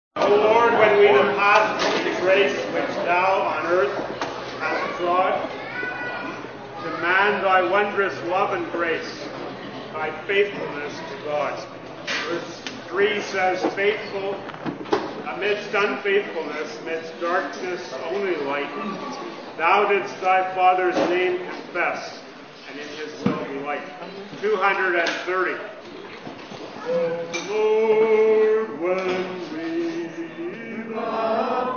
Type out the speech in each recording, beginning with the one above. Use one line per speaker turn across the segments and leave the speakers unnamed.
O Lord, when we have passed the grace which thou on earth hast trod, command thy wondrous love and grace, thy faithfulness to God. Verse 3 says, faithful amidst unfaithfulness, amidst darkness only light. Thou didst thy Father's name confess, and in his will delight. 230. O Lord, when we love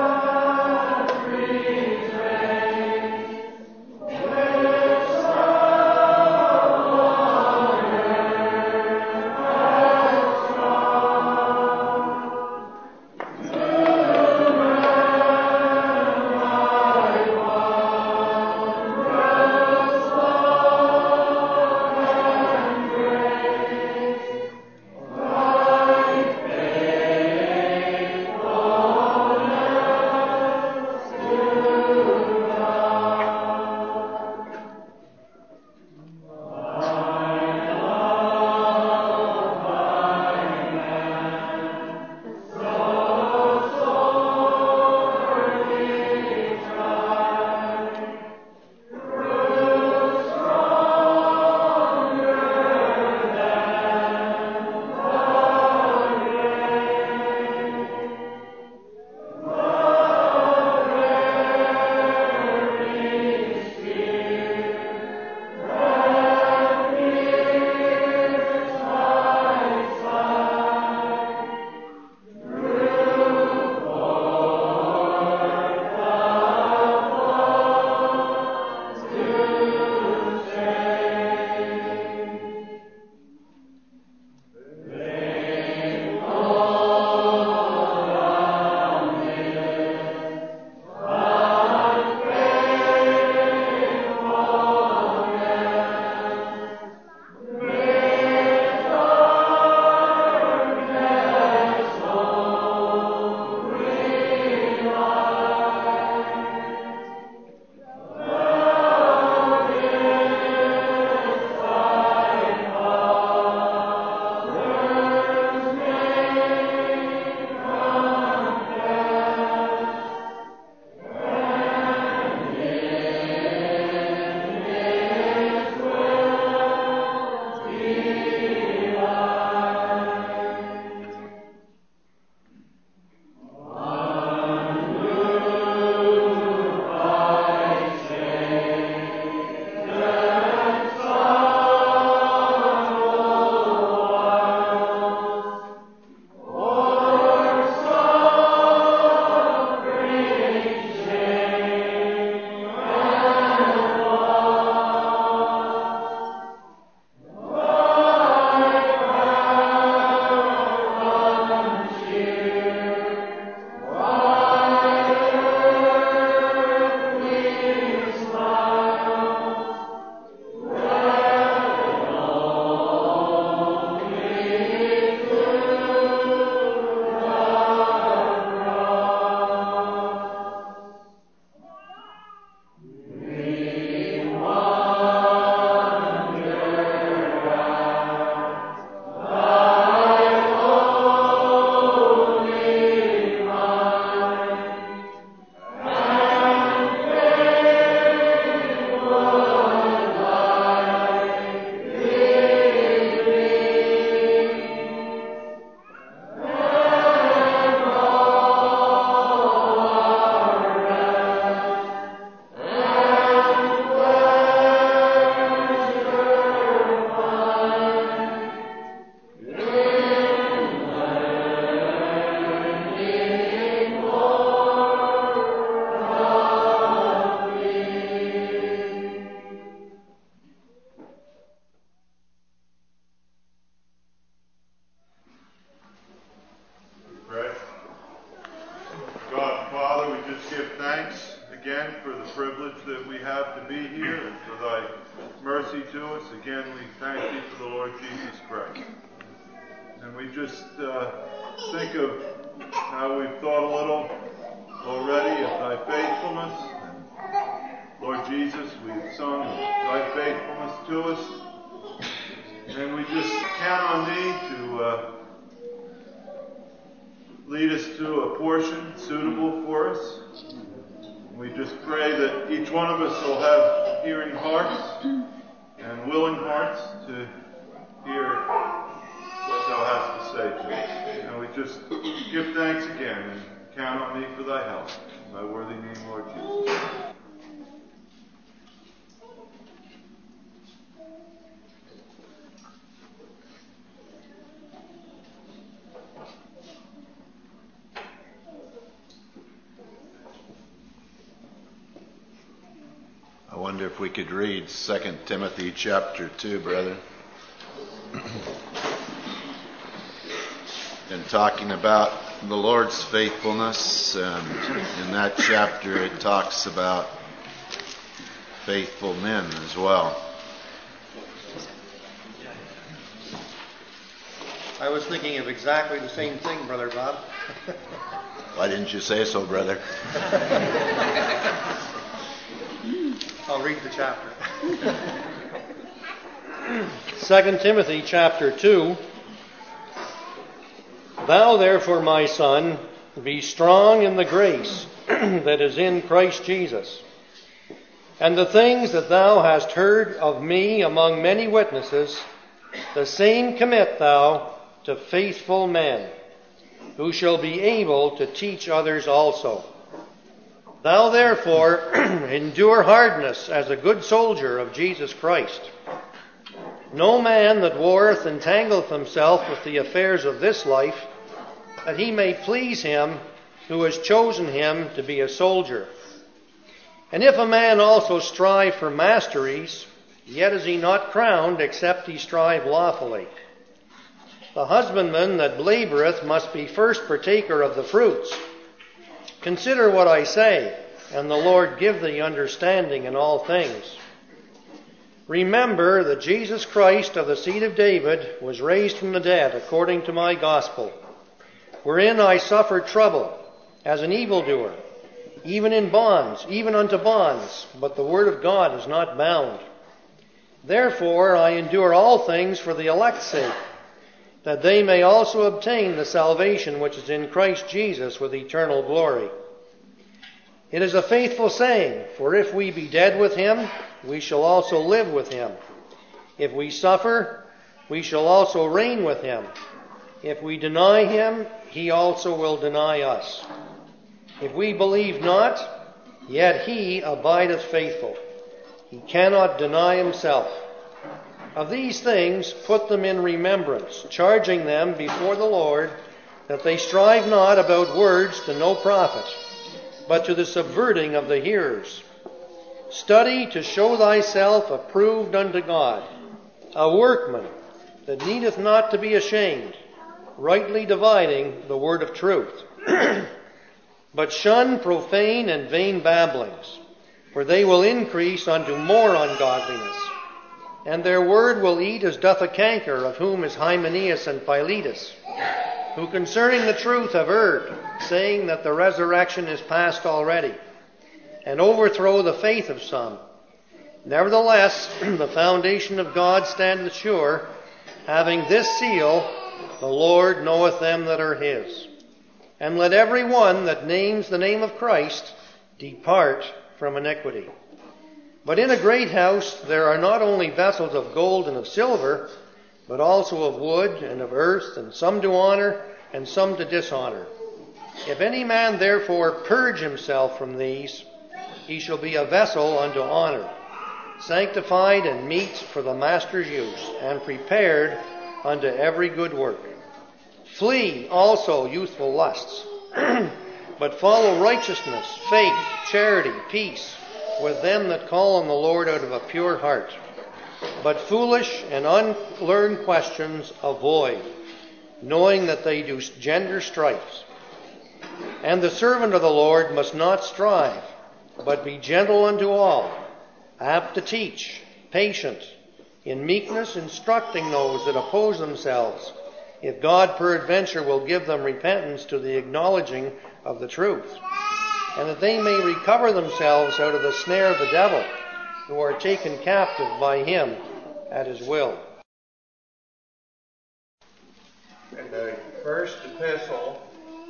think of how we've thought a little already of thy faithfulness. Lord Jesus, we've sung of thy faithfulness to us. And we just count on thee lead us to a portion suitable for us. We just pray that each one of us will have hearing hearts and willing hearts to hear what thou hast to say to us. And we just give thanks again and count on thee for thy help. In thy worthy name, Lord Jesus.
I wonder if we could read 2 Timothy chapter 2, brethren. Been talking about the Lord's faithfulness, and in that chapter it talks about faithful men as well.
I was thinking of exactly the same thing, Brother Bob.
Why didn't you say so, brother?
I'll read the chapter. 2 Timothy chapter 2. Thou therefore, my son, be strong in the grace that is in Christ Jesus. And the things that thou hast heard of me among many witnesses, the same commit thou to faithful men, who shall be able to teach others also. Thou therefore endure hardness as a good soldier of Jesus Christ. No man that warreth entangleth himself with the affairs of this life, that he may please him who has chosen him to be a soldier. And if a man also strive for masteries, yet is he not crowned, except he strive lawfully. The husbandman that laboureth must be first partaker of the fruits. Consider what I say, and the Lord give thee understanding in all things. Remember that Jesus Christ of the seed of David was raised from the dead according to my gospel, wherein I suffered trouble as an evildoer, even in bonds, even unto bonds, but the word of God is not bound. Therefore I endure all things for the elect's sake, that they may also obtain the salvation which is in Christ Jesus with eternal glory. It is a faithful saying, for if we be dead with him, we shall also live with him. If we suffer, we shall also reign with him. If we deny him, he also will deny us. If we believe not, yet he abideth faithful. He cannot deny himself. Of these things put them in remembrance, charging them before the Lord, that they strive not about words to no profit, but to the subverting of the hearers. Study to show thyself approved unto God, a workman that needeth not to be ashamed, rightly dividing the word of truth. But shun profane and vain babblings, for they will increase unto more ungodliness. And their word will eat as doth a canker, of whom is Hymenaeus and Philetus, who concerning the truth have erred, saying that the resurrection is past already, and overthrow the faith of some. Nevertheless, the foundation of God standeth sure, having this seal, the Lord knoweth them that are his. And let every one that names the name of Christ depart from iniquity. But in a great house there are not only vessels of gold and of silver, but also of wood and of earth, and some to honor, and some to dishonor. If any man therefore purge himself from these, he shall be a vessel unto honor, sanctified and meet for the master's use, and prepared unto every good work. Flee also youthful lusts, but follow righteousness, faith, charity, peace, with them that call on the Lord out of a pure heart. But foolish and unlearned questions avoid, knowing that they do gender strifes. And the servant of the Lord must not strive, but be gentle unto all, apt to teach, patient, in meekness instructing those that oppose themselves, if God peradventure will give them repentance to the acknowledging of the truth, and that they may recover themselves out of the snare of the devil, who are taken captive by him at his will.
In the first epistle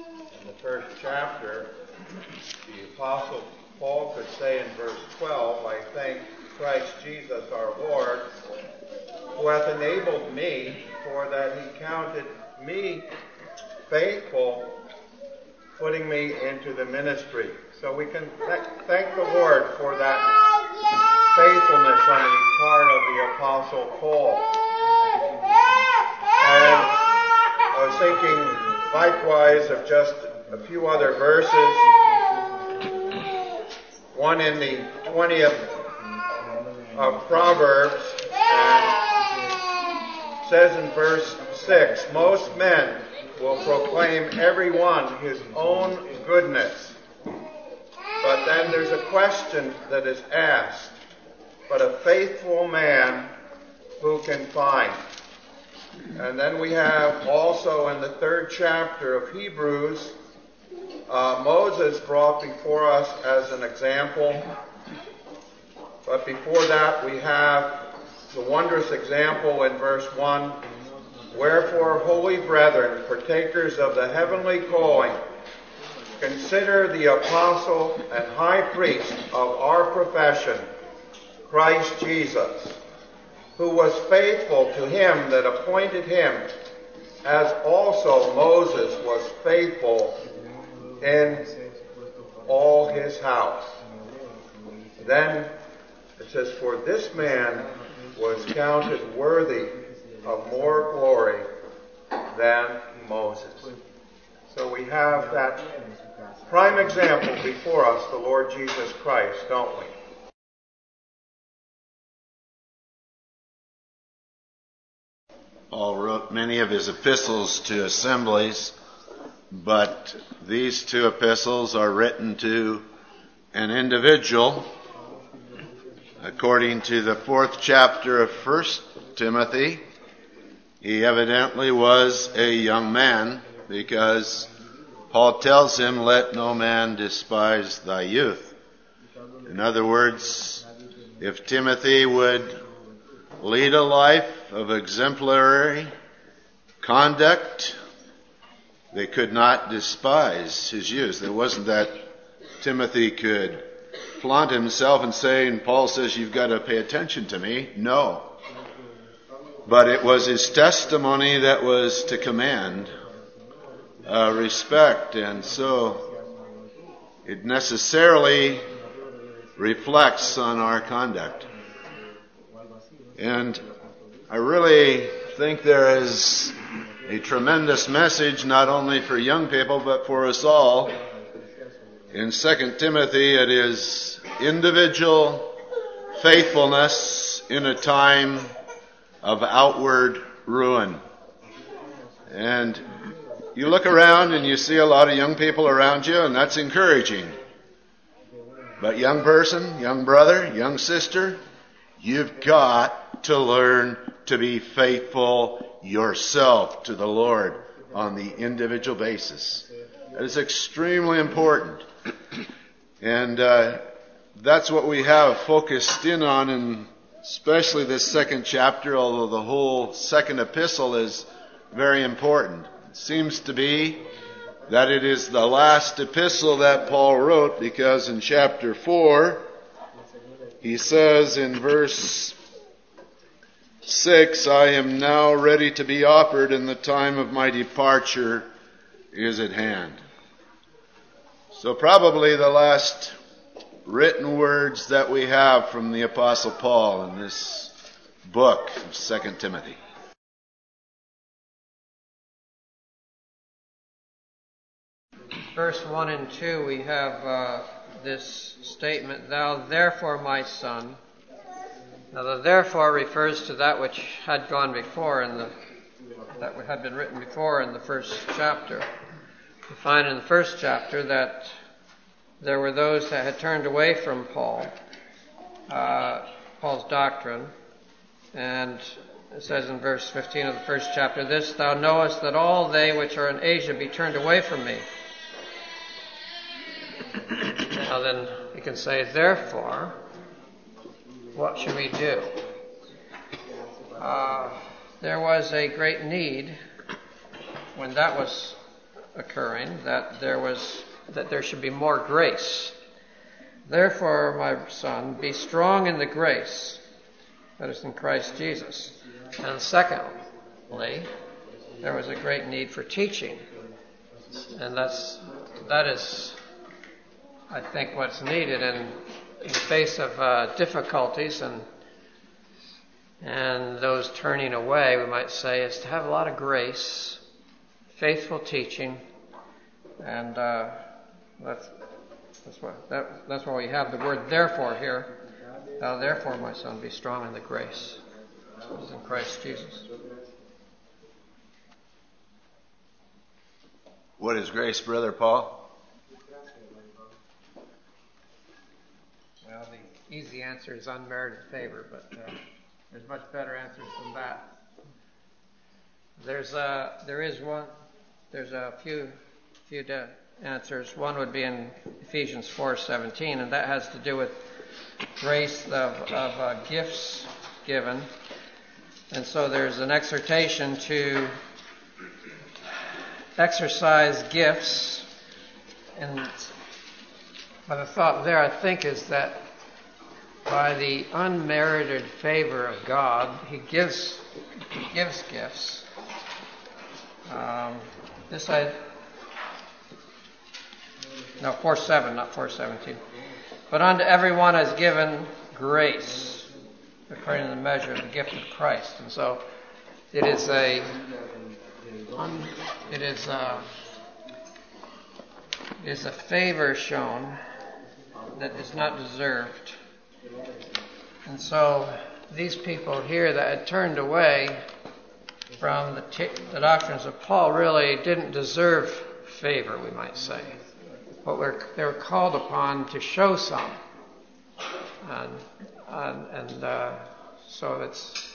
the first chapter, the Apostle Paul could say in verse 12, I thank Christ Jesus our Lord, who hath enabled me, for that he counted me faithful, putting me into the ministry. So we can thank the Lord for that faithfulness on the part of the Apostle Paul. And I was thinking likewise of just a few other verses. One in the 20th of Proverbs, and says in verse 6, most men will proclaim every one his own goodness. But then there's a question that is asked, but a faithful man who can find? And then we have also in the 3rd chapter of Hebrews, Moses brought before us as an example. But before that we have the wondrous example in verse 1. Wherefore, holy brethren, partakers of the heavenly calling, consider the apostle and high priest of our profession, Christ Jesus, who was faithful to him that appointed him, as also Moses was faithful in all his house. Then it says, for this man was counted worthy of more glory than Moses. So we have that prime example before us, the Lord Jesus Christ, don't we?
Paul wrote many of his epistles to assemblies, but these 2 epistles are written to an individual. According to the 4th chapter of 1 Timothy, he evidently was a young man, because Paul tells him, let no man despise thy youth. In other words, if Timothy would lead a life of exemplary conduct, they could not despise his youth. It wasn't that Timothy could flaunt himself and say, and Paul says, you've got to pay attention to me. No. But it was his testimony that was to command respect, and so it necessarily reflects on our conduct. And I really think there is a tremendous message not only for young people but for us all. In 2 Timothy, it is individual faithfulness in a time of outward ruin. And you look around and you see a lot of young people around you, and that's encouraging. But young person, young brother, young sister, you've got to learn to be faithful yourself to the Lord on the individual basis. That is extremely important. And that's what we have focused in on, and especially this 2nd chapter, although the whole 2nd epistle is very important. It seems to be that it is the last epistle that Paul wrote, because in chapter 4, he says in verse 6, I am now ready to be offered, and the time of my departure is at hand. So probably the last written words that we have from the Apostle Paul in this book of 2 Timothy.
Verse 1 and 2, we have this statement, Thou therefore, my son. Now the therefore refers to that which had gone before, that had been written before in the 1st chapter. We find in the 1st chapter that there were those that had turned away from Paul's doctrine. And it says in verse 15 of the 1st chapter, This thou knowest, that all they which are in Asia be turned away from me. Now then, you can say, therefore, what should we do? There was a great need when that was
occurring, that there should be more grace. Therefore, my son, be strong in the grace that is in Christ Jesus. And secondly, there was a great need for teaching. And that is, I think, what's needed in the face of difficulties and those turning away, we might say, is to have a lot of grace, faithful teaching, and that's why we have the word therefore here. Thou therefore, my son, be strong in the grace that is in Christ Jesus.
What is grace, Brother Paul?
Well, the easy answer is unmerited favor, but there's much better answers than that. There's a few answers. One would be in Ephesians 4:17, and that has to do with grace of gifts given. And so there's an exhortation to exercise gifts. But the thought there, I think, is that by the unmerited favor of God, He gives gifts. 4:7, not 4:17. But unto everyone is given grace, according to the measure of the gift of Christ. And so it is a favor shown that is not deserved. And so these people here that had turned away from the doctrines of Paul really didn't deserve favor, we might say. But they were called upon to show some. So it's...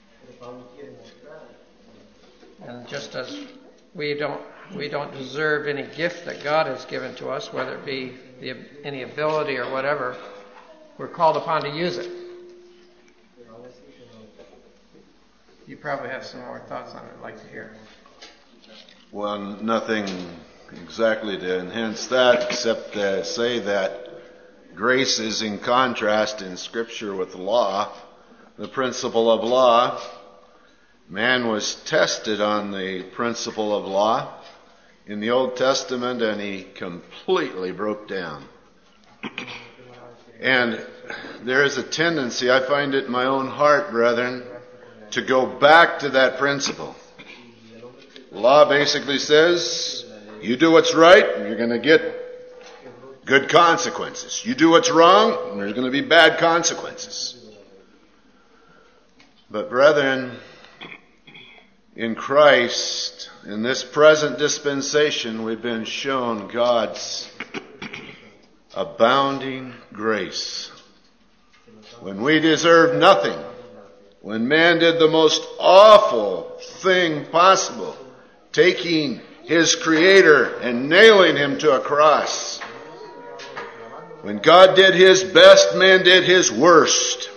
And just as we don't deserve any gift that God has given to us, whether it be any ability or whatever, we're called upon to use it. You probably have some more thoughts on it I'd like to hear.
Well, nothing exactly to enhance that, except to say that grace is in contrast in Scripture with law, the principle of law. Man was tested on the principle of law in the Old Testament, and he completely broke down. And there is a tendency, I find it in my own heart, brethren, to go back to that principle. Law basically says, you do what's right, and you're going to get good consequences. You do what's wrong, and there's going to be bad consequences. But brethren, in Christ, in this present dispensation, we've been shown God's abounding grace. When we deserved nothing, when man did the most awful thing possible, taking his Creator and nailing him to a cross. When God did His best, man did his worst.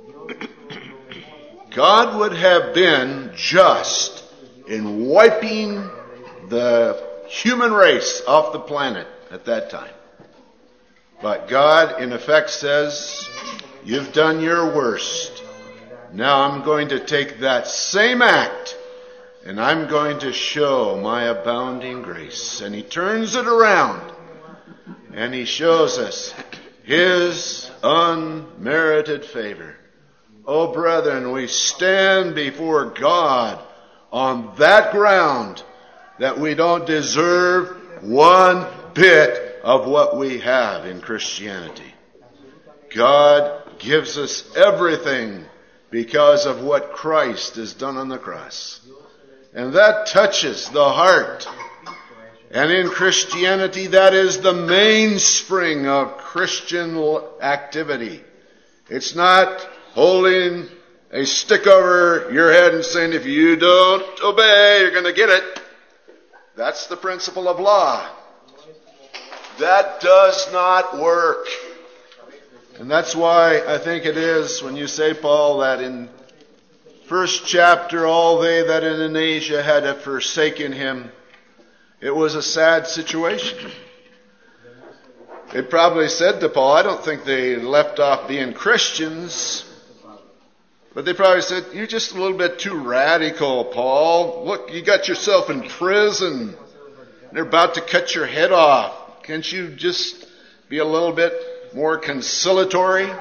God would have been just in wiping the human race off the planet at that time. But God, in effect, says, you've done your worst. Now I'm going to take that same act and I'm going to show my abounding grace. And He turns it around and He shows us His unmerited favor. Oh, brethren, we stand before God on that ground that we don't deserve one bit of what we have in Christianity. God gives us everything because of what Christ has done on the cross. And that touches the heart. And in Christianity, that is the mainspring of Christian activity. It's not holding a stick over your head and saying, if you don't obey, you're going to get it. That's the principle of law. That does not work. And that's why I think it is when you say, Paul, that in first chapter, all they that in Asia had forsaken Him It was a sad situation. They probably said to Paul, I don't think they left off being Christians, but they probably said, you're just a little bit too radical, Paul. Look, you got yourself in prison. They're about to cut your head off. Can't you just be a little bit more conciliatory?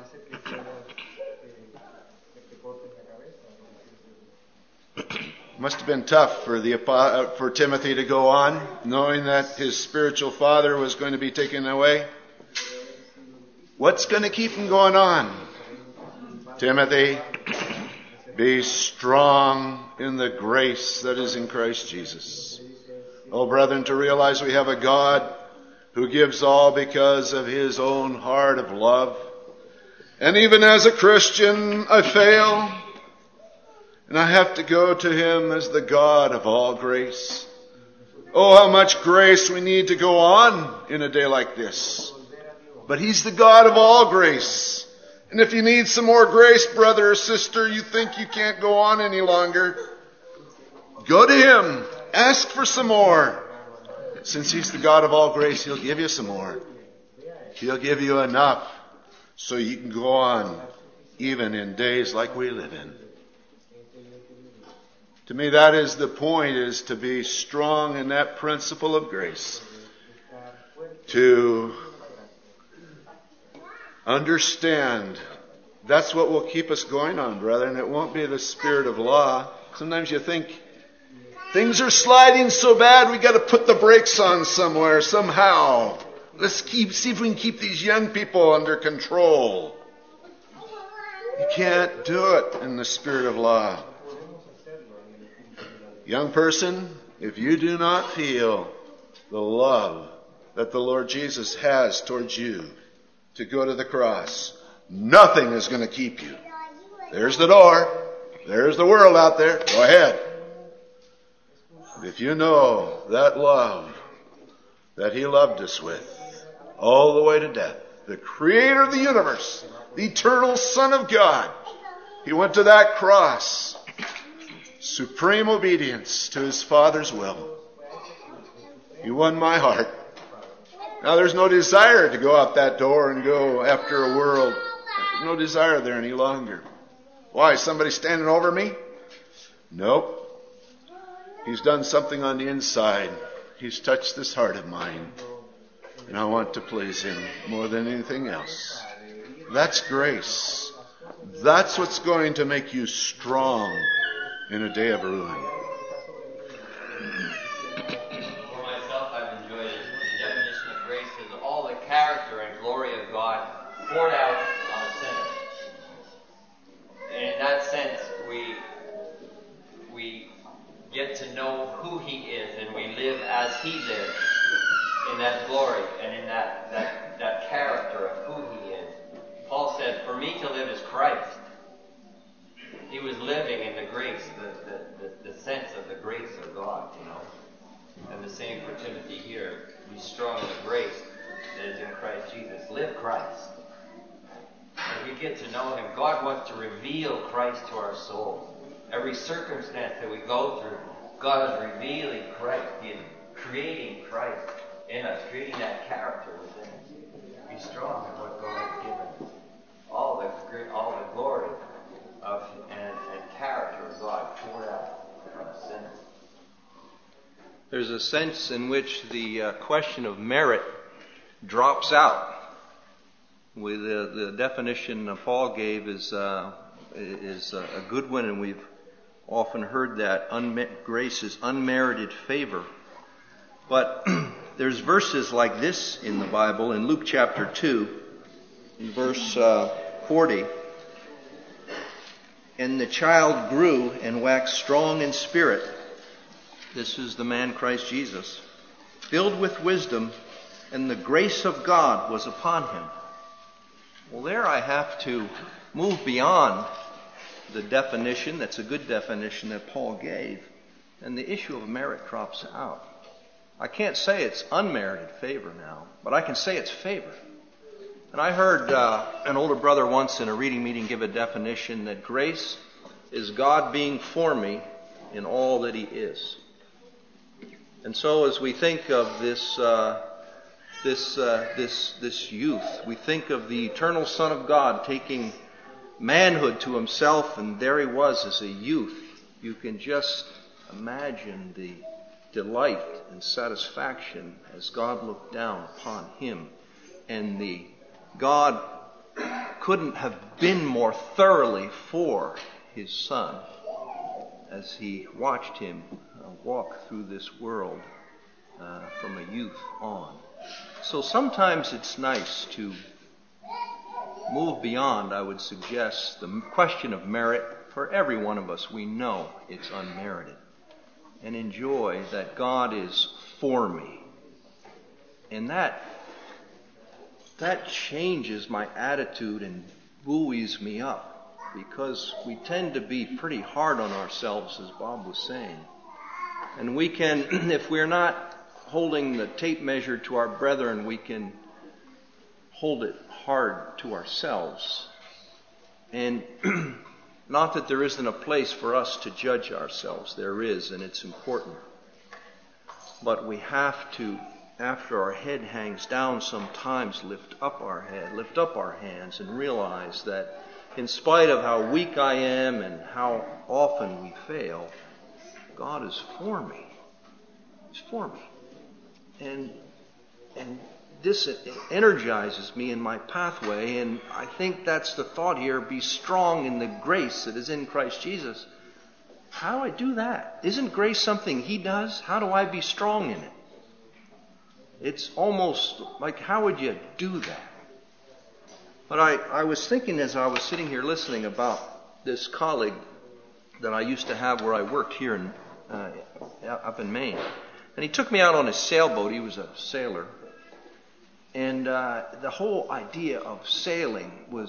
Must have been tough for Timothy to go on, knowing that his spiritual father was going to be taken away. What's going to keep him going on? Timothy, be strong in the grace that is in Christ Jesus. Oh, brethren, to realize we have a God who gives all because of his own heart of love. And even as a Christian, I fail. And I have to go to him as the God of all grace. Oh, how much grace we need to go on in a day like this. But he's the God of all grace. And if you need some more grace, brother or sister, you think you can't go on any longer, go to him. Ask for some more. Since he's the God of all grace, he'll give you some more. He'll give you enough so you can go on even in days like we live in. To me, that is the point, is to be strong in that principle of grace. To understand that's what will keep us going on, brethren. It won't be the spirit of law. Sometimes you think things are sliding so bad we got to put the brakes on somewhere, somehow. Let's see if we can keep these young people under control. You can't do it in the spirit of law. Young person, if you do not feel the love that the Lord Jesus has towards you to go to the cross, nothing is going to keep you. There's the door. There's the world out there. Go ahead. If you know that love that he loved us with all the way to death, the creator of the universe, the eternal Son of God, he went to that cross. Supreme obedience to his Father's will. He won my heart. Now there's no desire to go out that door and go after a world. There's no desire there any longer. Why? Somebody standing over me? Nope. He's done something on the inside. He's touched this heart of mine. And I want to please him more than anything else. That's grace. That's what's going to make you strong in a day of ruin.
For myself, I've enjoyed it. The definition of grace is all the character and glory of God poured out on a sinner. And in that sense, we get to know who he is, and we live as he lived in that glory and in that character of who he is. Paul said, for me to live is Christ. He was living in the grace, the sense of the grace of God, you know. And the same for Timothy here. Be strong in the grace that is in Christ Jesus. Live Christ. As we get to know him, God wants to reveal Christ to our soul. Every circumstance that we go through, God is revealing Christ. He is creating Christ in us, creating that character within us. Be strong in what God has given us. All the glory of and character of God poured out on a sinner.
There's a sense in which the question of merit drops out. With the definition Paul gave is a good one, and we've often heard that grace is unmerited favor. But there's verses like this in the Bible, in Luke chapter 2, in verse 40. And the child grew and waxed strong in spirit. This is the man Christ Jesus, filled with wisdom, and the grace of God was upon him. Well, there I have to move beyond the definition, that's a good definition that Paul gave, and the issue of merit drops out. I can't say it's unmerited favor now, but I can say it's favor. And I heard an older brother once in a reading meeting give a definition that grace is God being for me in all that he is. And so as we think of this youth, we think of the eternal Son of God taking manhood to himself, and there he was as a youth. You can just imagine the delight and satisfaction as God looked down upon him. And the God couldn't have been more thoroughly for his son as he watched him walk through this world from a youth on. So sometimes it's nice to move beyond, I would suggest, the question of merit. For every one of us, we know it's unmerited. And enjoy that God is for me. And that changes my attitude and buoys me up. Because we tend to be pretty hard on ourselves, as Bob was saying. And we can, if we're not holding the tape measure to our brethren, we can hold it hard to ourselves. And not that there isn't a place for us to judge ourselves. There is, and it's important. But we have to, after our head hangs down, sometimes lift up our head, lift up our hands, and realize that in spite of how weak I am and how often we fail, God is for me. He's for me. And this energizes me in my pathway, and I think that's the thought here. Be strong in the grace that is in Christ Jesus. How do I do that? Isn't grace something he does? How do I be strong in it? It's almost like, how would you do that? But I was thinking as I was sitting here listening about this colleague that I used to have where I worked here up in Maine. And he took me out on his sailboat. He was a sailor. And the whole idea of sailing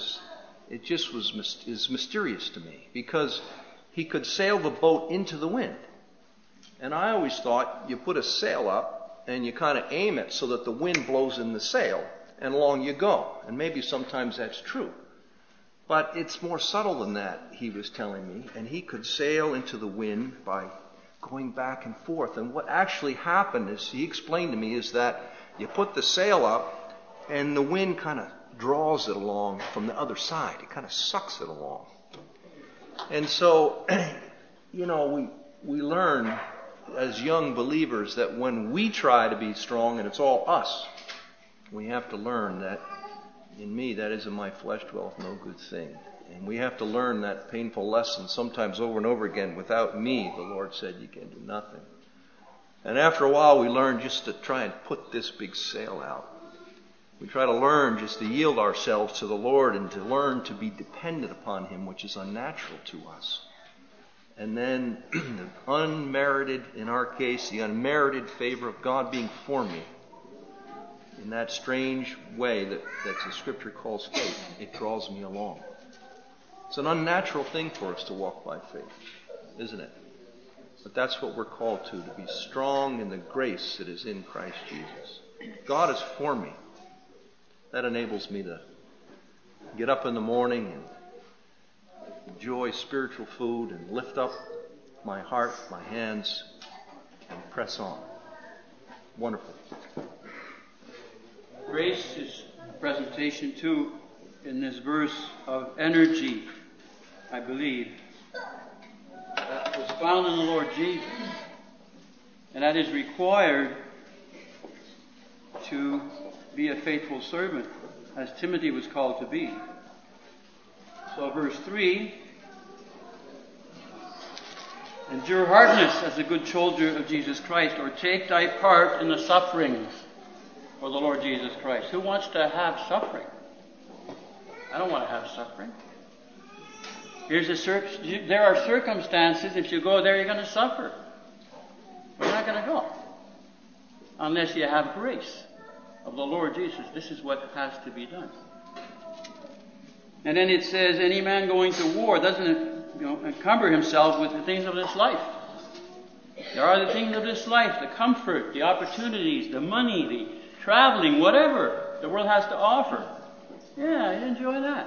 is mysterious to me, because he could sail the boat into the wind. And I always thought you put a sail up and you kind of aim it so that the wind blows in the sail and along you go. And maybe sometimes that's true. But it's more subtle than that, he was telling me. And he could sail into the wind by going back and forth. And what actually happened, as he explained to me, is that you put the sail up and the wind kind of draws it along from the other side. It kind of sucks it along. And so, we learn as young believers that when we try to be strong and it's all us, we have to learn that in me, that is in my flesh dwelleth no good thing. And we have to learn that painful lesson sometimes over and over again. Without me, the Lord said, you can do nothing. And after a while, we learn just to try and put this big sail out. We try to learn just to yield ourselves to the Lord and to learn to be dependent upon him, which is unnatural to us. And then the unmerited, in our case, the unmerited favor of God being for me, in that strange way that the Scripture calls faith, it draws me along. It's an unnatural thing for us to walk by faith, isn't it? But that's what we're called to be strong in the grace that is in Christ Jesus. God is for me. That enables me to get up in the morning and enjoy spiritual food and lift up my heart, my hands, and press on. Wonderful.
Grace is a presentation, too, in this verse of energy, I believe, that was found in the Lord Jesus. And that is required to be a faithful servant, as Timothy was called to be. So verse 3, endure hardness as a good soldier of Jesus Christ, or take thy part in the sufferings for the Lord Jesus Christ. Who wants to have suffering? I don't want to have suffering. There are circumstances, if you go there, you're going to suffer. You're not going to go. Unless you have grace of the Lord Jesus. This is what has to be done. And then it says, any man going to war doesn't encumber himself with the things of this life. There are the things of this life, the comfort, the opportunities, the money, the traveling, whatever the world has to offer. Yeah, you enjoy that.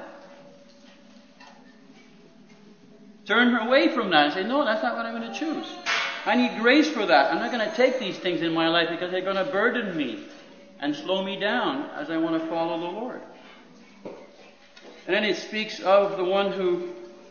Turn away from that and say, no, that's not what I'm going to choose. I need grace for that. I'm not going to take these things in my life because they're going to burden me and slow me down as I want to follow the Lord. And then it speaks of the one who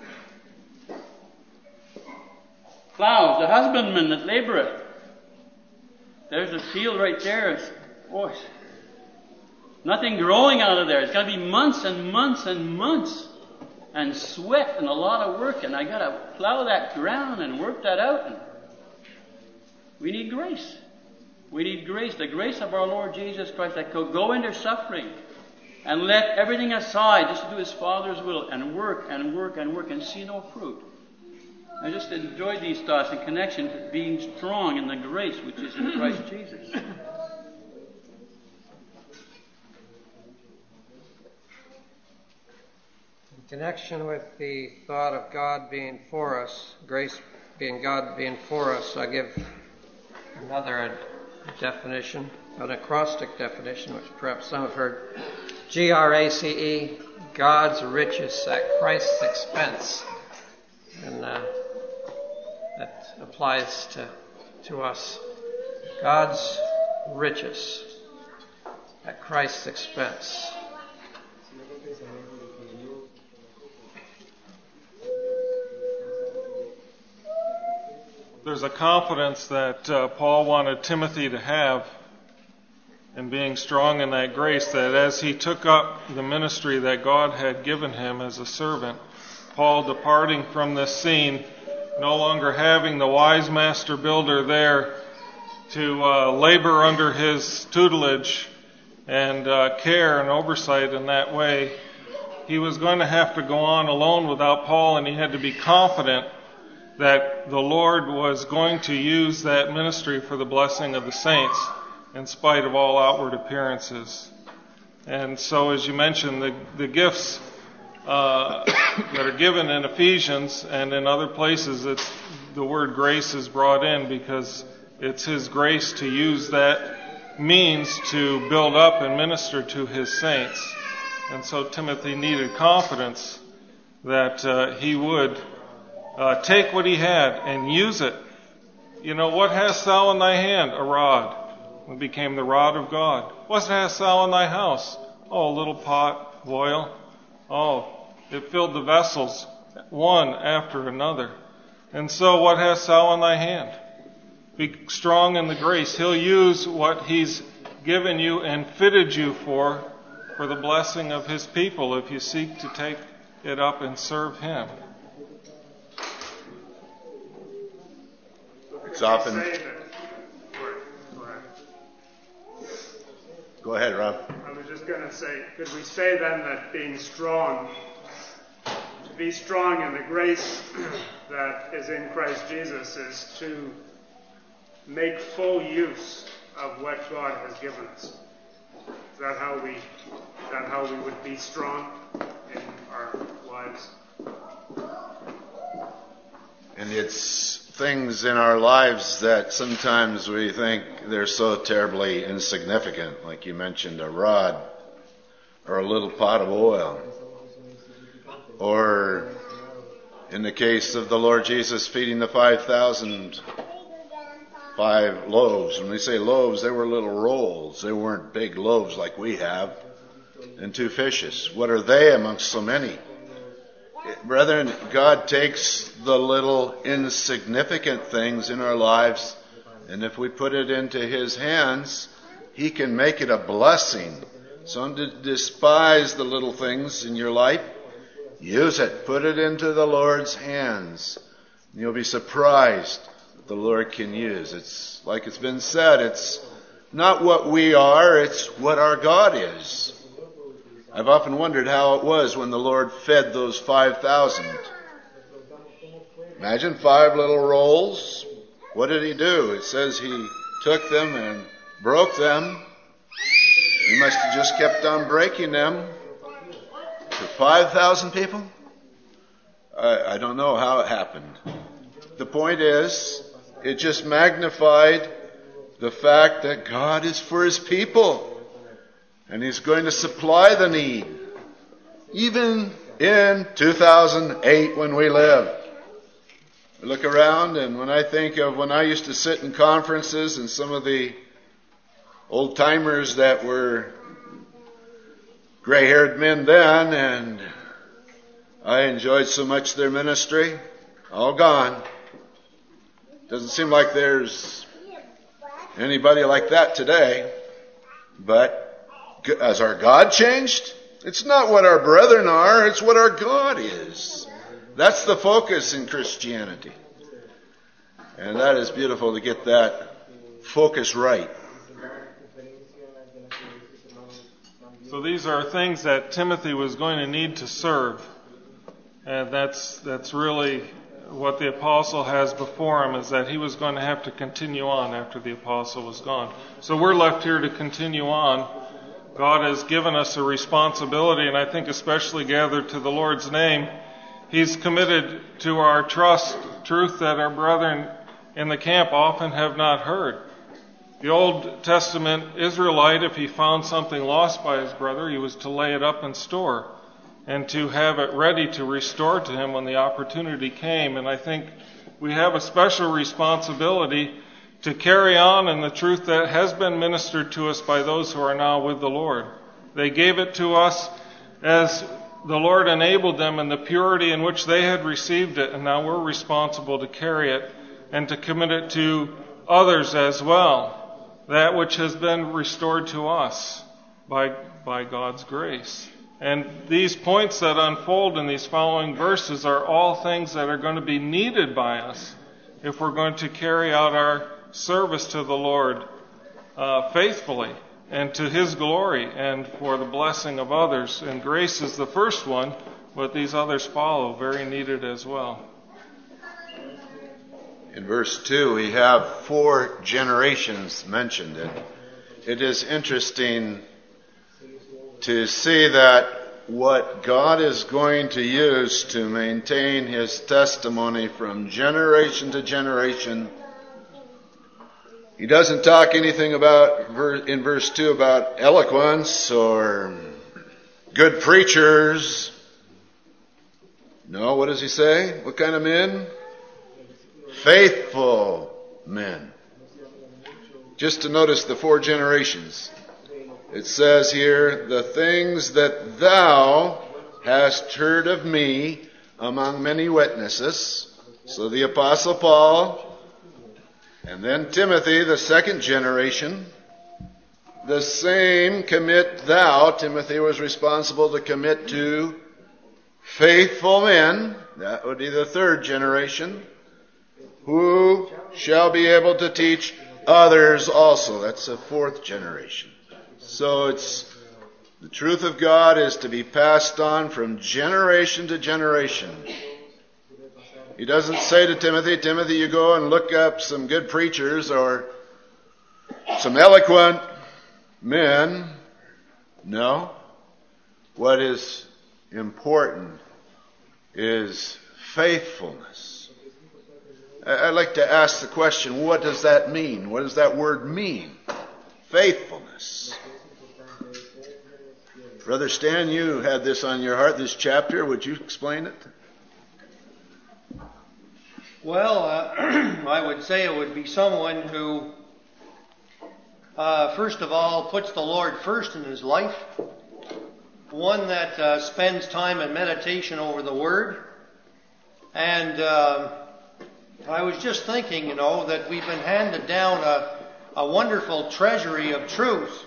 plows, the husbandman that laboreth. There's a field right there. Boy, nothing growing out of there. It's going to be months and months and months. And sweat and a lot of work. And I got to plow that ground and work that out. And we need grace. We need grace. The grace of our Lord Jesus Christ that could go into suffering and let everything aside just to do His Father's will and work and work and work and see no fruit. I just enjoyed these thoughts in connection to being strong in the grace which is in Christ Jesus.
In connection with the thought of God being for us, grace being God being for us, I give another definition, an acrostic definition, which perhaps some have heard. GRACE, God's riches at Christ's expense. And that applies to us. God's riches at Christ's expense.
There's a confidence that Paul wanted Timothy to have in being strong in that grace, that as he took up the ministry that God had given him as a servant, Paul departing from this scene, no longer having the wise master builder there to labor under his tutelage and care and oversight in that way, he was going to have to go on alone without Paul, and he had to be confident that the Lord was going to use that ministry for the blessing of the saints in spite of all outward appearances. And so, as you mentioned, the gifts that are given in Ephesians and in other places, the word grace is brought in because it's His grace to use that means to build up and minister to His saints. And so Timothy needed confidence that he would take what he had and use it. You know, what hast thou in thy hand? A rod. It became the rod of God. What hast thou in thy house? Oh, a little pot of oil. Oh, it filled the vessels, one after another. And so what hast thou in thy hand? Be strong in the grace. He'll use what He's given you and fitted you for the blessing of His people if you seek to take it up and serve Him.
It's often... Go ahead, Rob.
I was just going to say, could we say then that being strong, to be strong in the grace that is in Christ Jesus, is to make full use of what God has given us? Is that how we would be strong in our lives?
And it's things in our lives that sometimes we think they're so terribly insignificant, like you mentioned, a rod or a little pot of oil. Or in the case of the Lord Jesus feeding the 5,000, 5 loaves. When we say loaves, they were little rolls. They weren't big loaves like we have. And 2 fishes. What are they amongst so many? Brethren, God takes the little insignificant things in our lives, and if we put it into His hands, He can make it a blessing. So don't despise the little things in your life. Use it. Put it into the Lord's hands. And you'll be surprised what the Lord can use. It's like it's been said, it's not what we are, it's what our God is. I've often wondered how it was when the Lord fed those 5,000. Imagine 5 little rolls. What did He do? It says He took them and broke them. He must have just kept on breaking them. For 5,000 people? I don't know how it happened. The point is, it just magnified the fact that God is for His people. And He's going to supply the need. Even in 2008 when we live. I look around, and when I think of when I used to sit in conferences and some of the old-timers that were gray-haired men then, and I enjoyed so much their ministry, all gone. Doesn't seem like there's anybody like that today. But has our God changed? It's not what our brethren are, it's what our God is. That's the focus in Christianity. And that is beautiful to get that focus right.
So these are things that Timothy was going to need to serve. And that's really what the apostle has before him, is that he was going to have to continue on after the apostle was gone. So we're left here to continue on. God has given us a responsibility, and I think especially gathered to the Lord's name, He's committed to our truth that our brethren in the camp often have not heard. The Old Testament Israelite, if he found something lost by his brother, he was to lay it up in store and to have it ready to restore to him when the opportunity came. And I think we have a special responsibility to carry on in the truth that has been ministered to us by those who are now with the Lord. They gave it to us as the Lord enabled them in the purity in which they had received it, and now we're responsible to carry it and to commit it to others as well, that which has been restored to us by God's grace. And these points that unfold in these following verses are all things that are going to be needed by us if we're going to carry out our service to the Lord faithfully and to His glory and for the blessing of others. And grace is the first one, but these others follow, very needed as well.
In verse 2, we have 4 generations mentioned. And it is interesting to see that what God is going to use to maintain His testimony from generation to generation. He doesn't talk anything about, in verse 2, about eloquence or good preachers. No, what does he say? What kind of men? Faithful men. Just to notice the 4 generations. It says here, the things that thou hast heard of me among many witnesses. So the Apostle Paul, and then Timothy, the second generation. The same commit thou. Timothy was responsible to commit to faithful men. That would be the third generation. Who shall be able to teach others also. That's the 4th generation. So it's the truth of God is to be passed on from generation to generation. He doesn't say to Timothy, Timothy, you go and look up some good preachers or some eloquent men. No. What is important is faithfulness. I'd like to ask the question, what does that mean? What does that word mean? Faithfulness. Brother Stan, you had this on your heart, this chapter. Would you explain it?
Well, I would say it would be someone who, first of all, puts the Lord first in his life. One that spends time in meditation over the Word. And I was just thinking, that we've been handed down a wonderful treasury of truth.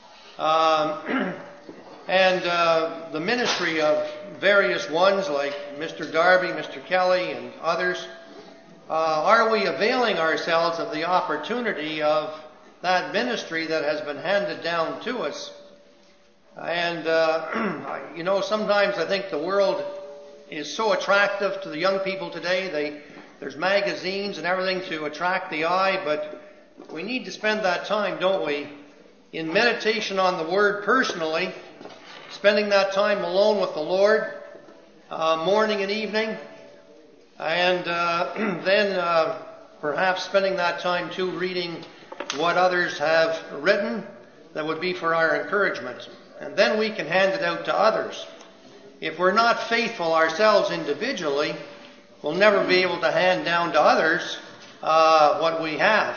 And the ministry of various ones like Mr. Darby, Mr. Kelly, and others, are we availing ourselves of the opportunity of that ministry that has been handed down to us? And, sometimes I think the world is so attractive to the young people today. There's magazines and everything to attract the eye, but we need to spend that time, don't we, in meditation on the Word personally, spending that time alone with the Lord, morning and evening, and then perhaps spending that time too reading what others have written that would be for our encouragement. And then we can hand it out to others. If we're not faithful ourselves individually, we'll never be able to hand down to others what we have.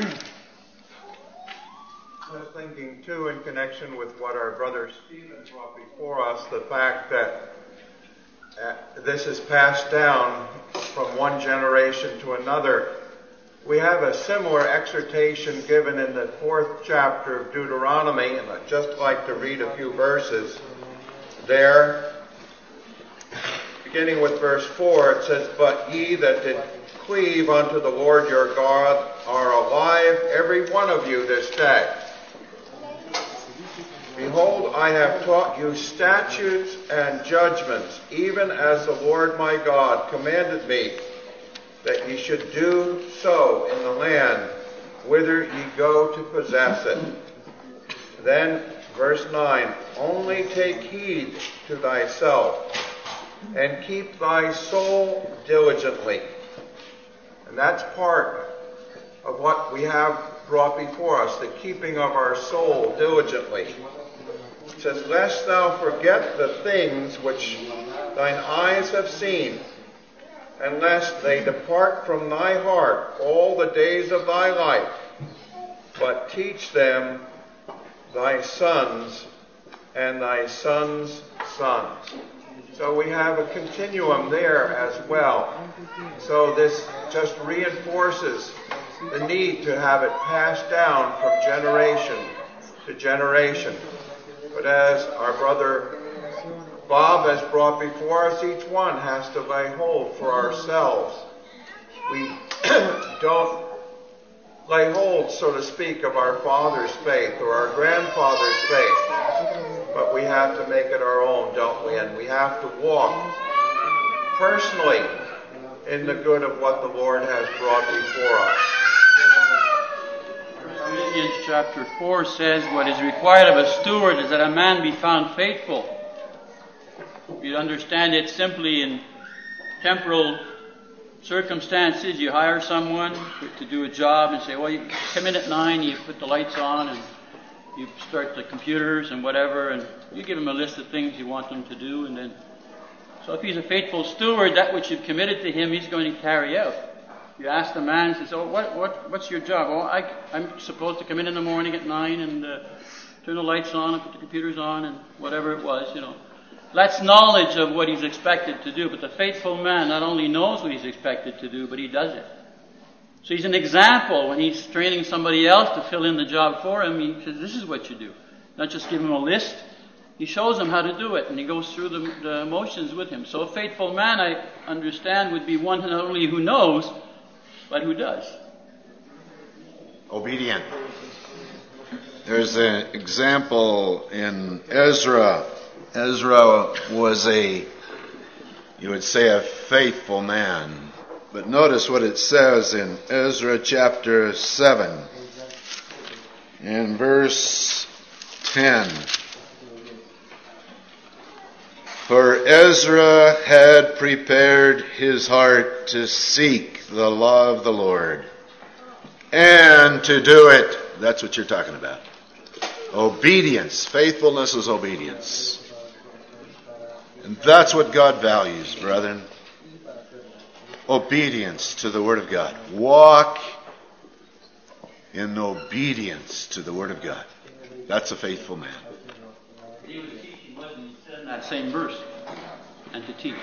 I was thinking, too, in connection with what our brother Stephen brought before us, the fact that this is passed down from one generation to another. We have a similar exhortation given in the 4th chapter of Deuteronomy, and I'd just like to read a few verses there. Beginning with verse 4, it says, "But ye that did cleave unto the Lord your God are alive, every one of you this day. Behold, I have taught you statutes and judgments, even as the Lord my God commanded me, that ye should do so in the land whither ye go to possess it." Then, verse 9, "Only take heed to thyself, and keep thy soul diligently." And that's part of what we have brought before us, the keeping of our soul diligently. It says, "Lest thou forget the things which thine eyes have seen, and lest they depart from thy heart all the days of thy life, but teach them thy sons and thy sons' sons." So we have a continuum there as well. So this just reinforces the need to have it passed down from generation to generation. But as our brother Bob has brought before us, each one has to lay hold for ourselves. We don't lay hold, so to speak, of our father's faith or our grandfather's faith, but we have to make it our own, don't we? And we have to walk personally in the good of what the Lord has brought before us.
Corinthians chapter 4 says, "What is required of a steward is that a man be found faithful." You understand it simply in temporal circumstances. You hire someone to do a job and say, "Well, you come in at 9, you put the lights on, and you start the computers and whatever, and you give him a list of things you want them to do, and then, so if he's a faithful steward, that which you've committed to him, he's going to carry out." You ask the man, says, "Oh, what's your job?" "Oh, I'm supposed to come in the morning at 9 and turn the lights on and put the computers on," and whatever it was, That's knowledge of what he's expected to do. But the faithful man not only knows what he's expected to do, but he does it. So he's an example. When he's training somebody else to fill in the job for him, he says, "This is what you do." Not just give him a list. He shows him how to do it, and he goes through the motions with him. So a faithful man, I understand, would be one not only who knows, but who does.
Obedient. There's an example in Ezra. Ezra was you would say, a faithful man. But notice what it says in Ezra chapter 7, in verse 10. "For Ezra had prepared his heart to seek the law of the Lord, and to do it." That's what you're talking about. Obedience. Faithfulness is obedience. And that's what God values, brethren. Obedience to the Word of God. Walk in obedience to the Word of God. That's a faithful man.
He was teaching, wasn't he? Said in that same verse, and to teach.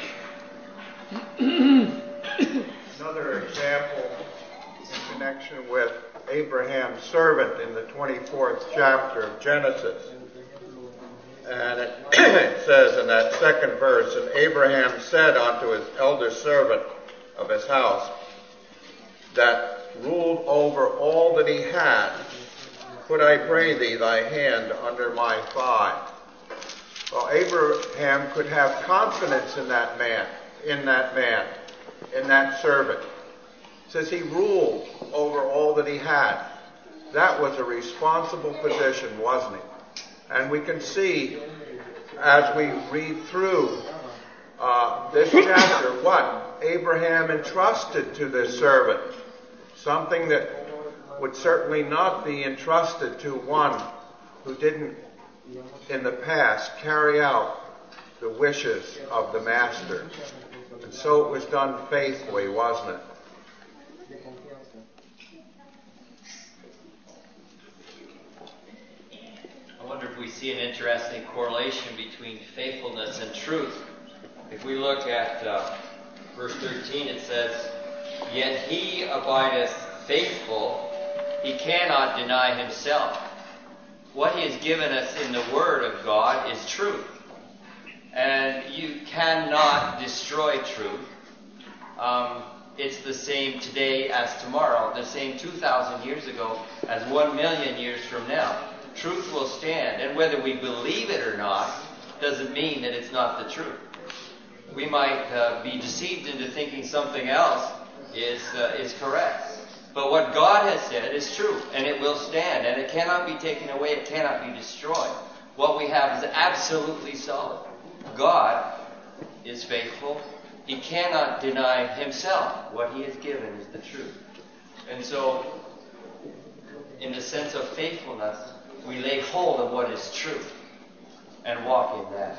Another example in connection with Abraham's servant in the 24th chapter of Genesis. And it says in that second verse, "And Abraham said unto his elder servant of his house, that ruled over all that he had, Put, I pray thee, thy hand under my thigh." Well, Abraham could have confidence in that man, in that servant. It says he ruled over all that he had. That was a responsible position, wasn't it? And we can see, as we read through this chapter, what Abraham entrusted to this servant. Something that would certainly not be entrusted to one who didn't, in the past, carry out the wishes of the master. And so it was done faithfully, wasn't it?
I wonder if we see an interesting correlation between faithfulness and truth. If we look at verse 13, it says, "Yet he abideth faithful, he cannot deny himself." What he has given us in the Word of God is truth. And you cannot destroy truth. It's the same today as tomorrow, the same 2,000 years ago as 1,000,000 years from now. Truth will stand, and whether we believe it or not doesn't mean that it's not the truth. We might be deceived into thinking something else is correct. But what God has said is true, and it will stand, and it cannot be taken away, it cannot be destroyed. What we have is absolutely solid. God is faithful. He cannot deny himself. What he has given is the truth. And so, in the sense of faithfulness, we lay hold of what is true and walk in that.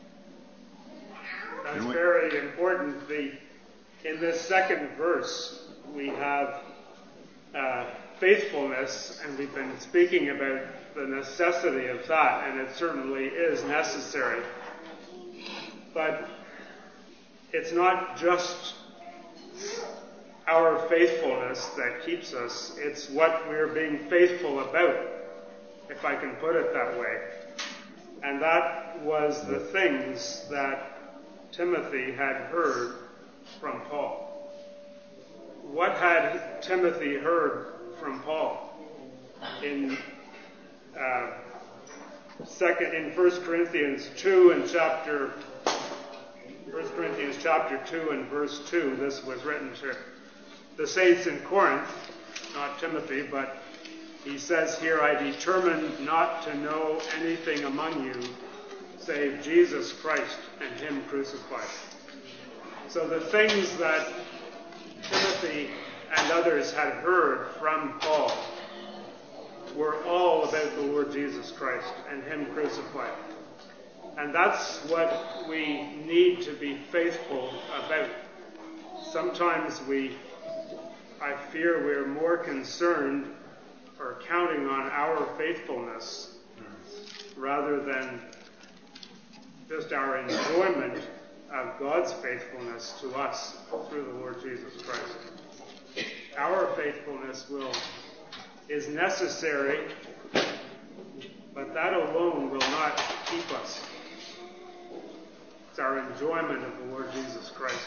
That's very important. In this second verse, we have faithfulness, and we've been speaking about the necessity of that, and it certainly is necessary. But it's not just our faithfulness that keeps us, it's what we're being faithful about, if I can put it that way. And that was the things that Timothy had heard from Paul. What had Timothy heard from Paul? In 1 Corinthians 2 and 1 Corinthians chapter 2 and verse 2, this was written to the saints in Corinth, not Timothy, but he says here, "I determined not to know anything among you save Jesus Christ and him crucified." So the things that Timothy and others had heard from Paul were all about the Lord Jesus Christ and him crucified. And that's what we need to be faithful about. Sometimes I fear we're more concerned or counting on our faithfulness rather than just our enjoyment of God's faithfulness to us through the Lord Jesus Christ. Our faithfulness is necessary, but that alone will not keep us. It's our enjoyment of the Lord Jesus Christ.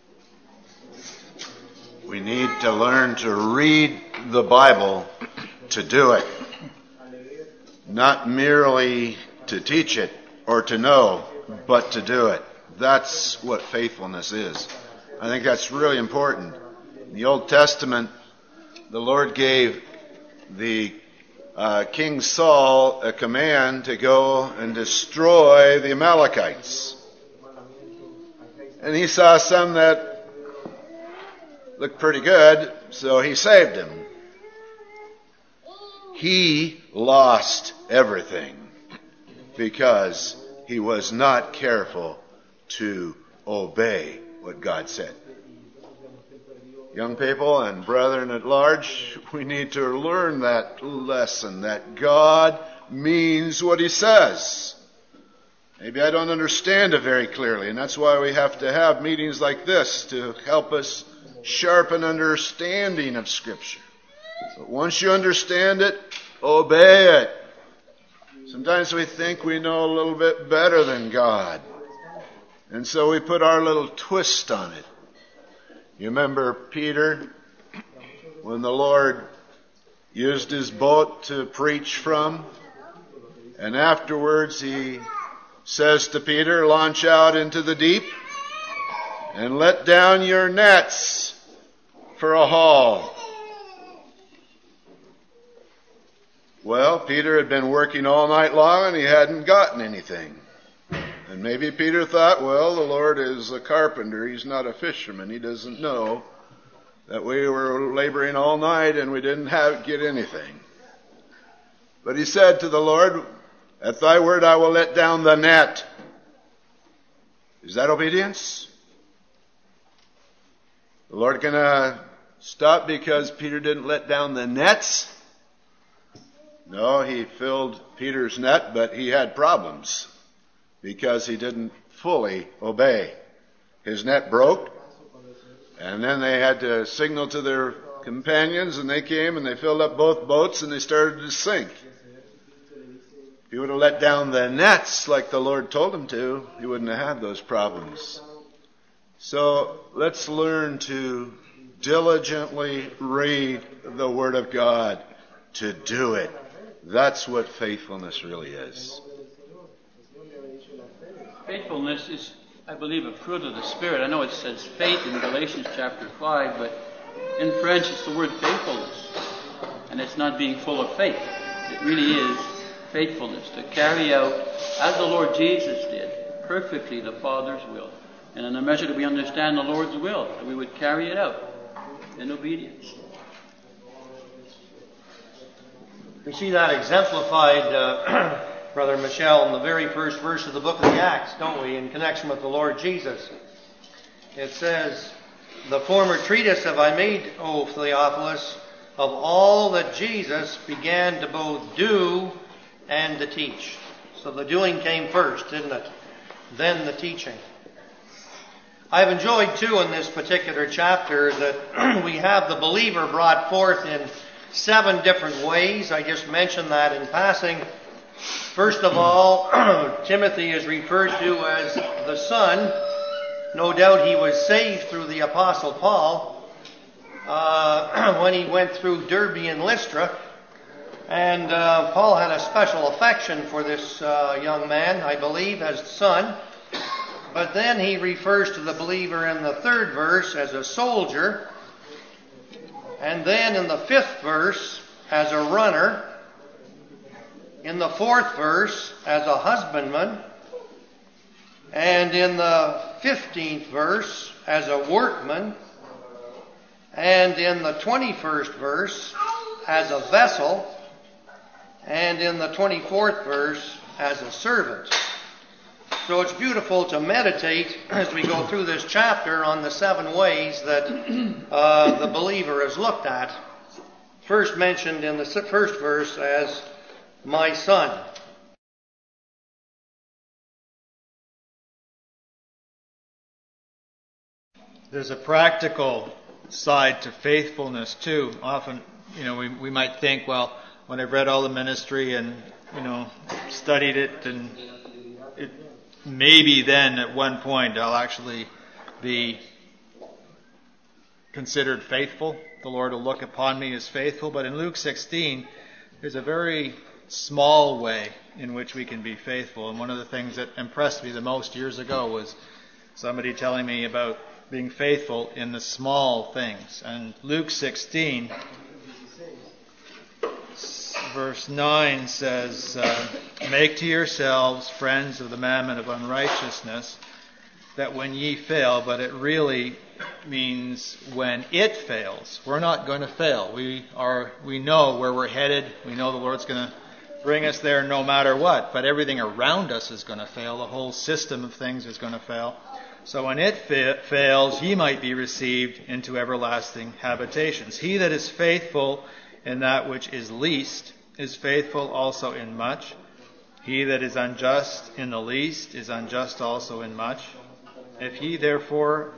We need to learn to read the Bible to do it, not merely to teach it or to know, but to do it. That's what faithfulness is. I think that's really important. In the Old Testament, the Lord gave the King Saul a command to go and destroy the Amalekites. And he saw some that looked pretty good, so he saved him. He lost everything because he was not careful to obey what God said. Young people and brethren at large, we need to learn that lesson, that God means what he says. Maybe I don't understand it very clearly, and that's why we have to have meetings like this to help us sharpen understanding of Scripture. But once you understand it, obey it. Sometimes we think we know a little bit better than God, and so we put our little twist on it. You remember Peter, when the Lord used his boat to preach from, and afterwards he says to Peter, "Launch out into the deep and let down your nets for a haul." Well, Peter had been working all night long and he hadn't gotten anything. And maybe Peter thought, well, the Lord is a carpenter. He's not a fisherman. He doesn't know that we were laboring all night and we didn't get anything. But he said to the Lord, "At thy word I will let down the net." Is that obedience? The Lord going to stop because Peter didn't let down the nets? No, he filled Peter's net, but he had problems because he didn't fully obey. His net broke, and then they had to signal to their companions, and they came and they filled up both boats and they started to sink. If he would have let down the nets like the Lord told him to, he wouldn't have had those problems. So let's learn to diligently read the Word of God, to do it. That's what faithfulness really is.
Faithfulness is, I believe, a fruit of the Spirit. I know it says faith in Galatians chapter 5, but in French it's the word faithfulness. And it's not being full of faith. It really is faithfulness, to carry out, as the Lord Jesus did, perfectly the Father's will. And in the measure that we understand the Lord's will, that we would carry it out in obedience.
We see that exemplified, Brother Michel, in the very first verse of the book of the Acts, don't we, in connection with the Lord Jesus. It says, "The former treatise have I made, O Theophilus, of all that Jesus began to both do and to teach." So the doing came first, didn't it? Then the teaching. I've enjoyed, too, in this particular chapter that we have the believer brought forth in 7 different ways. I just mentioned that in passing. First of all, Timothy is referred to as the son. No doubt he was saved through the Apostle Paul when he went through Derbe and Lystra. And Paul had a special affection for this young man, I believe, as son. But then he refers to the believer in the 3rd verse as a soldier. And then in the 5th verse as a runner. In the 4th verse as a husbandman. And in the 15th verse as a workman. And in the 21st verse as a vessel. And in the 24th verse as a servant. So it's beautiful to meditate as we go through this chapter on the 7 ways that the believer is looked at. First mentioned in the first verse as my son.
There's a practical side to faithfulness too. Often, we might think, well, when I've read all the ministry and, studied it, and maybe then at one point I'll actually be considered faithful. The Lord will look upon me as faithful. But in Luke 16, there's a very small way in which we can be faithful. And one of the things that impressed me the most years ago was somebody telling me about being faithful in the small things. And Luke 16, verse 9 says, "Make to yourselves friends of the mammon of unrighteousness, that when ye fail," but it really means when it fails. We're not going to fail. We know where we're headed. We know the Lord's going to bring us there no matter what. But everything around us is going to fail. The whole system of things is going to fail. So when it fails, ye might be received into everlasting habitations. He that is faithful in that which is least is faithful also in much. He that is unjust in the least is unjust also in much. If therefore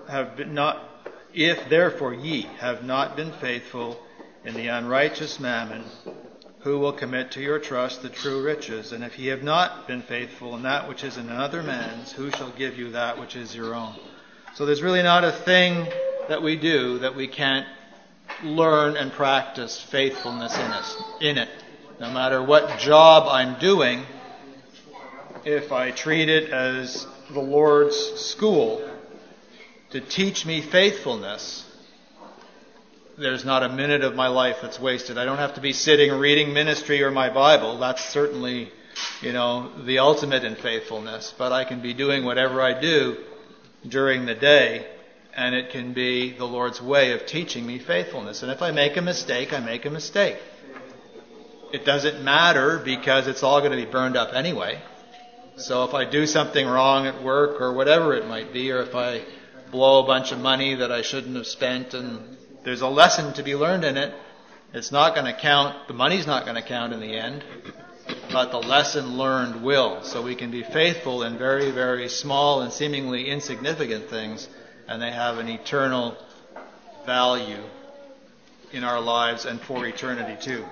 ye have not been faithful in the unrighteous mammon, who will commit to your trust the true riches? And if ye have not been faithful in that which is in another man's, who shall give you that which is your own? So there's really not a thing that we do that we can't learn and practice faithfulness in it. No matter what job I'm doing, if I treat it as the Lord's school to teach me faithfulness, there's not a minute of my life that's wasted. I don't have to be sitting reading ministry or my Bible. That's certainly, the ultimate in faithfulness. But I can be doing whatever I do during the day, and it can be the Lord's way of teaching me faithfulness. And if I make a mistake, I make a mistake. It doesn't matter because it's all going to be burned up anyway. So if I do something wrong at work or whatever it might be, or if I blow a bunch of money that I shouldn't have spent, and there's a lesson to be learned in it. It's not going to count, the money's not going to count in the end, but the lesson learned will. So we can be faithful in very, very small and seemingly insignificant things, and they have an eternal value in our lives and for eternity too.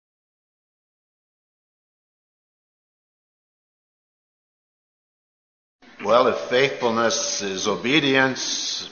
Well, if faithfulness is obedience,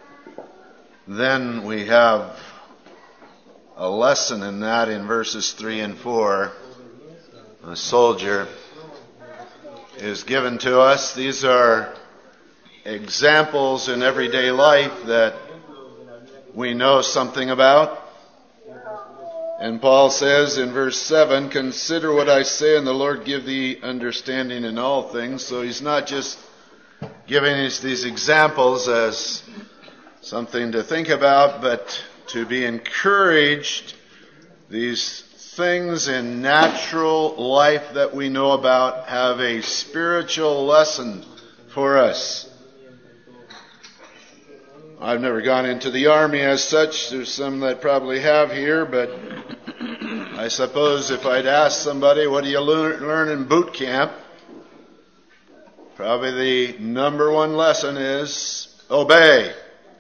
then we have a lesson in that in verses 3 and 4. A soldier is given to us. These are examples in everyday life that we know something about. And Paul says in verse 7, "Consider what I say, and the Lord give thee understanding in all things." So he's not just giving us these examples as something to think about, but to be encouraged. These things in natural life that we know about have a spiritual lesson for us. I've never gone into the army as such. There's some that probably have here, but I suppose if I'd ask somebody, what do you learn in boot camp? Probably the number one lesson is obey.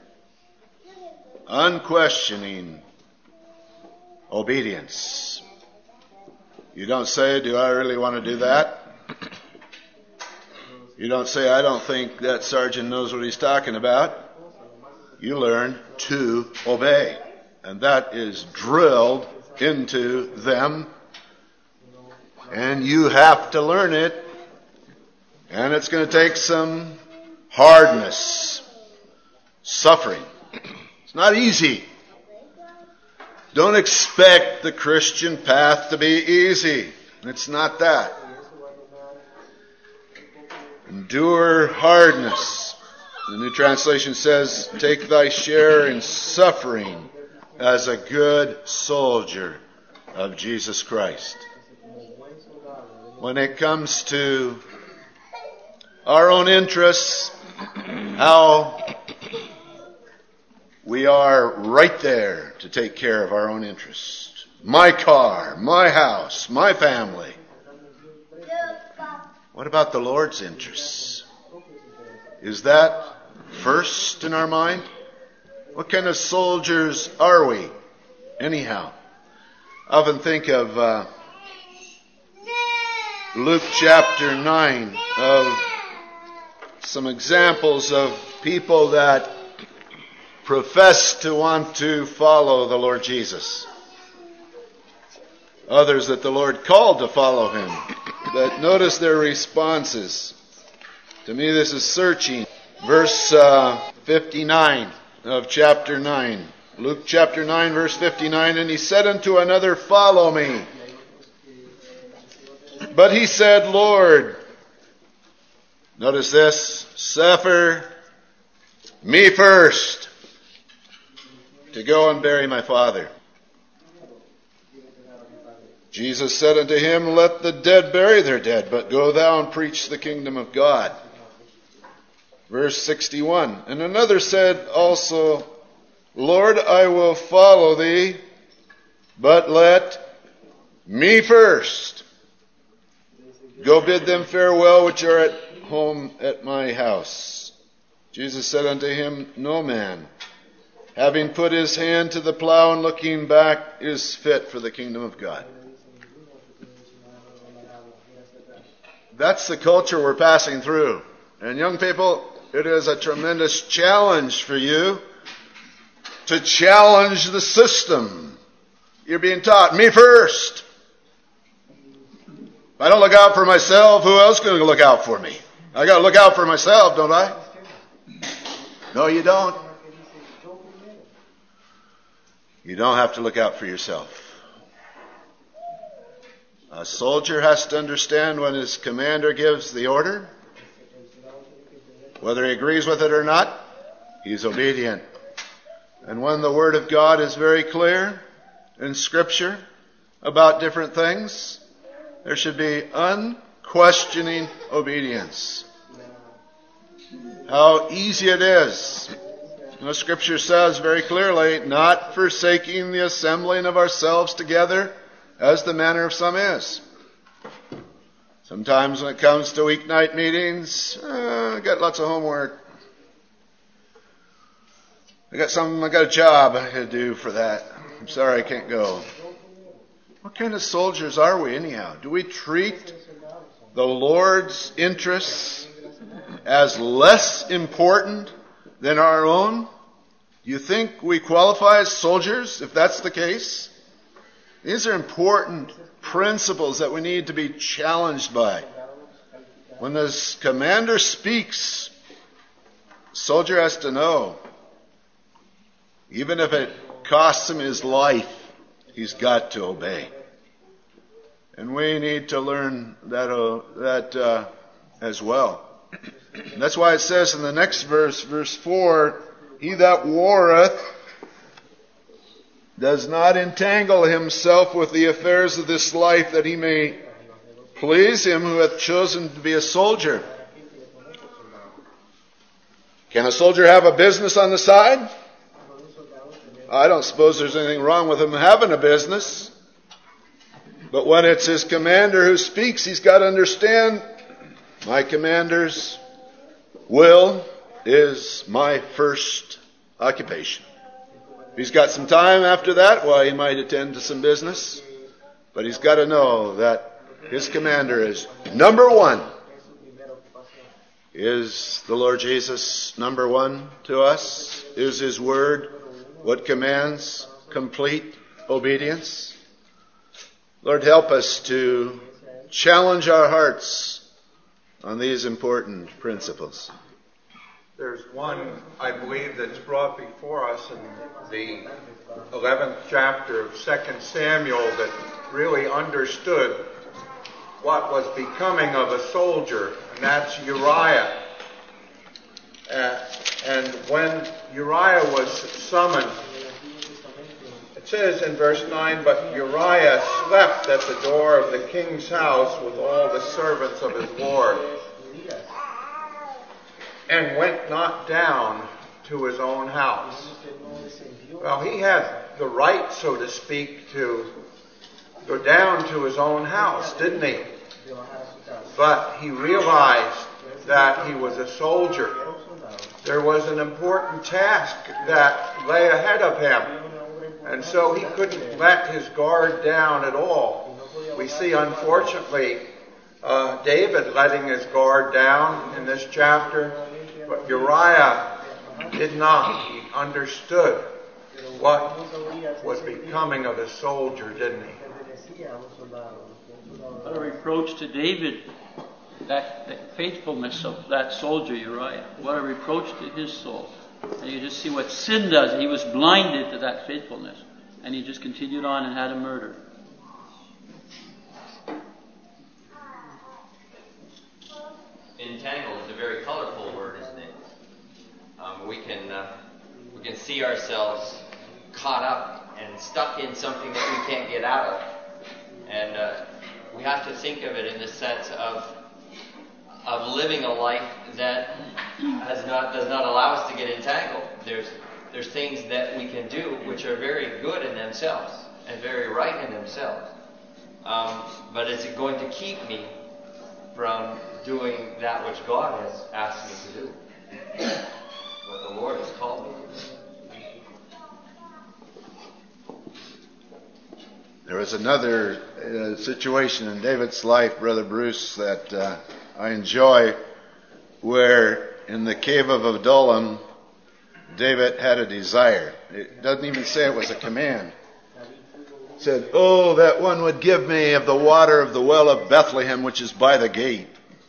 Unquestioning obedience. You don't say, do I really want to do that? You don't say, I don't think that sergeant knows what he's talking about. You learn to obey. And that is drilled into them. And you have to learn it. And it's going to take some hardness, suffering. It's not easy. Don't expect the Christian path to be easy. It's not that. Endure hardness. The New Translation says, take thy share in suffering as a good soldier of Jesus Christ. When it comes to our own interests, how we are right there to take care of our own interests. My car, my house, my family. What about the Lord's interests? Is that first in our mind? What kind of soldiers are we, anyhow? I often think of Luke chapter 9, of some examples of people that profess to want to follow the Lord Jesus. Others that the Lord called to follow him. But notice their responses. To me this is searching. Verse 59 of chapter 9. Luke chapter 9 verse 59. "And he said unto another, Follow me. But he said, Lord," notice this, "suffer me first to go and bury my father." Jesus said unto him, "Let the dead bury their dead, but go thou and preach the kingdom of God." Verse 61, "And another said also, Lord, I will follow thee, but let me first go bid them farewell which are at home at my house." Jesus said unto him, "No man, having put his hand to the plow and looking back, is fit for the kingdom of God." That's the culture we're passing through. And young people, it is a tremendous challenge for you to challenge the system. You're being taught, me first. If I don't look out for myself, who else is going to look out for me? I got to look out for myself, don't I? No, you don't. You don't have to look out for yourself. A soldier has to understand when his commander gives the order, whether he agrees with it or not, he's obedient. And when the Word of God is very clear in Scripture about different things, there should be unquestioning obedience. how easy it is. The Scripture says very clearly, not forsaking the assembling of ourselves together, as the manner of some is. Sometimes when it comes to weeknight meetings, I got lots of homework. I got a job I got to do for that. I'm sorry I can't go. What kind of soldiers are we anyhow? Do we treat the Lord's interests as less important than our own? Do you think we qualify as soldiers if that's the case? These are important principles that we need to be challenged by. When the commander speaks, the soldier has to know, even if it costs him his life, he's got to obey. And we need to learn that as well. And that's why it says in the next verse, verse 4, he that warreth does not entangle himself with the affairs of this life, that he may please him who hath chosen to be a soldier. Can a soldier have a business on the side? I don't suppose there's anything wrong with him having a business. But when it's his commander who speaks, he's got to understand, my commander's will is my first occupation. If he's got some time after that, well, he might attend to some business. But he's got to know that his commander is number one. Is the Lord Jesus number one to us? Is his word what commands complete obedience? Lord, help us to challenge our hearts on these important principles.
There's one, I believe, that's brought before us in the 11th chapter of 2 Samuel that really understood what was becoming of a soldier, and that's Uriah. And when Uriah was summoned, it says in verse 9, but Uriah slept at the door of the king's house with all the servants of his lord, and went not down to his own house. Well, he had the right, so to speak, to go down to his own house, didn't he? But he realized that he was a soldier. There was an important task that lay ahead of him, and so he couldn't let his guard down at all. We see, unfortunately, David letting his guard down in this chapter, but Uriah did not. He understood what was becoming of a soldier, didn't he?
What a reproach to David, that faithfulness of that soldier Uriah. What a reproach to his soul. And you just see what sin does. He was blinded to that faithfulness, and he just continued on and had him murdered.
Entangled is a very colorful word, isn't it? We can see ourselves caught up and stuck in something that we can't get out of, and we have to think of it in the sense of living a life that does not allow us to get entangled. There's things that we can do which are very good in themselves and very right in themselves, but is it going to keep me from doing that which God has asked me to do, what the Lord has called me to do?
There was another situation in David's life, Brother Bruce, that I enjoy, where in the cave of Adullam, David had a desire. It doesn't even say it was a command. It said, oh, that one would give me of the water of the well of Bethlehem, which is by the gate.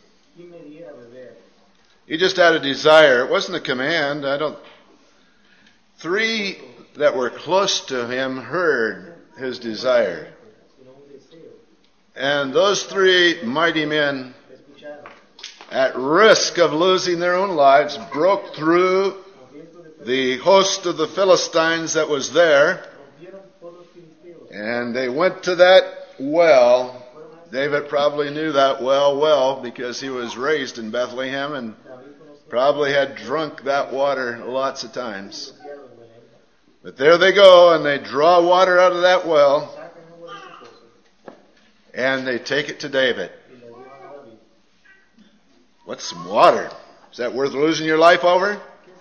He just had a desire. It wasn't a command. Three that were close to him heard his desire. And those three mighty men, at risk of losing their own lives, broke through the host of the Philistines that was there, and they went to that well. David probably knew that well because he was raised in Bethlehem and probably had drunk that water lots of times. But there they go, and they draw water out of that well, and they take it to David. What's some water? Is that worth losing your life over?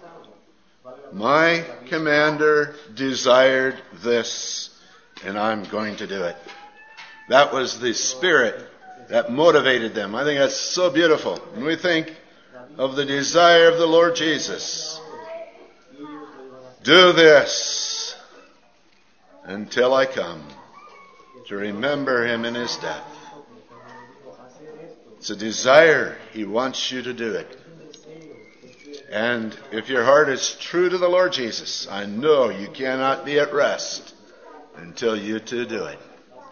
My commander desired this, and I'm going to do it. That was the spirit that motivated them. I think that's so beautiful. When we think of the desire of the Lord Jesus, do this until I come, to remember him in his death. It's a desire. He wants you to do it. And if your heart is true to the Lord Jesus, I know you cannot be at rest until you too do it.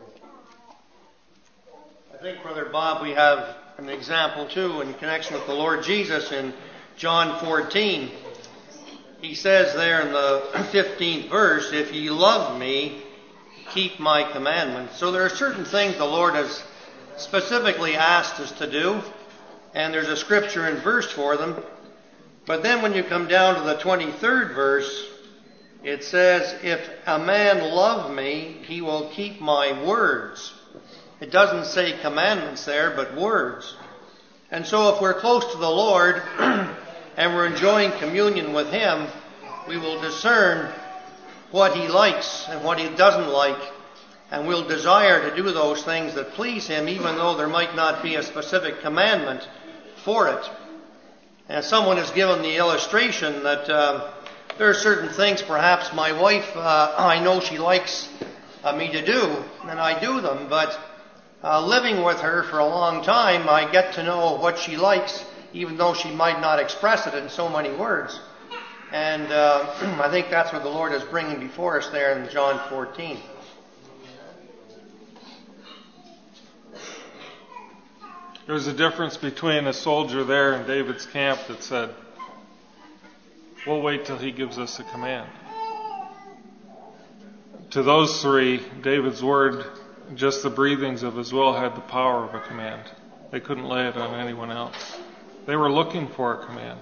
I think, Brother Bob, we have an example too in connection with the Lord Jesus in John 14. He says there in the 15th verse, if ye love me, keep my commandments. So there are certain things the Lord has specifically asked us to do, and there's a scripture and verse for them. But then when you come down to the 23rd verse, it says, if a man love me, he will keep my words. It doesn't say commandments there, but words. And so if we're close to the Lord and we're enjoying communion with him, we will discern what he likes and what he doesn't like, and we'll desire to do those things that please him, even though there might not be a specific commandment for it. And someone has given the illustration that there are certain things perhaps my wife, I know she likes me to do, and I do them, but living with her for a long time, I get to know what she likes, even though she might not express it in so many words. And I think that's what the Lord is bringing before us there in John 14.
There's a difference between a soldier there in David's camp that said, we'll wait till he gives us a command. To those three, David's word, just the breathings of his will, had the power of a command. They couldn't lay it on anyone else. They were looking for a command.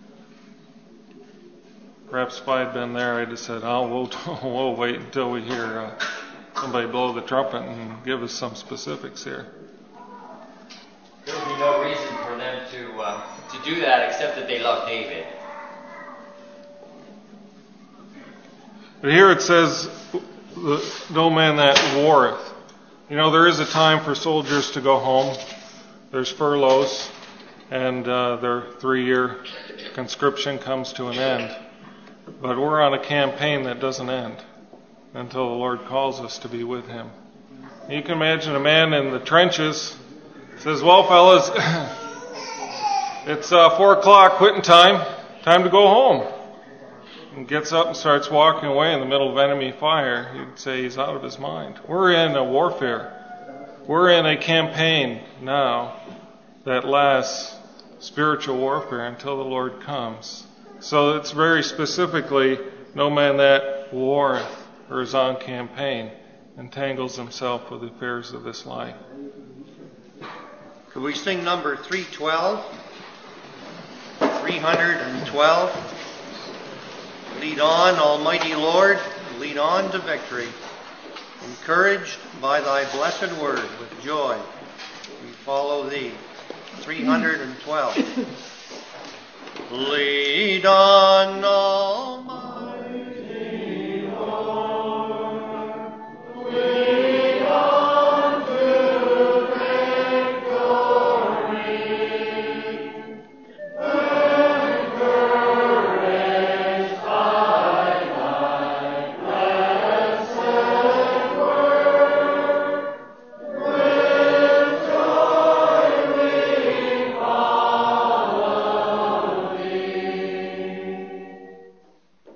Perhaps if I had been there, I'd have said, we'll wait until we hear somebody blow the trumpet and give us some specifics here.
There would be no reason for them to do that except that they love David.
But here it says, no man that warreth. You know, there is a time for soldiers to go home. There's furloughs, and their 3-year conscription comes to an end. But we're on a campaign that doesn't end until the Lord calls us to be with him. You can imagine a man in the trenches says, well, fellas, it's 4 o'clock, quitting time to go home. And gets up and starts walking away in the middle of enemy fire. You'd say he's out of his mind. We're in a warfare. We're in a campaign now that lasts, spiritual warfare, until the Lord comes. So it's very specifically, no man that warreth or is on campaign entangles himself with the affairs of this life.
Could we sing number 312? 312. Lead on, Almighty Lord, lead on to victory. Encouraged by thy blessed word, with joy we follow thee. 312. Lead on, Almighty Lord, lead on to victory. Encouraged by thy blessed word, with joy we follow thee.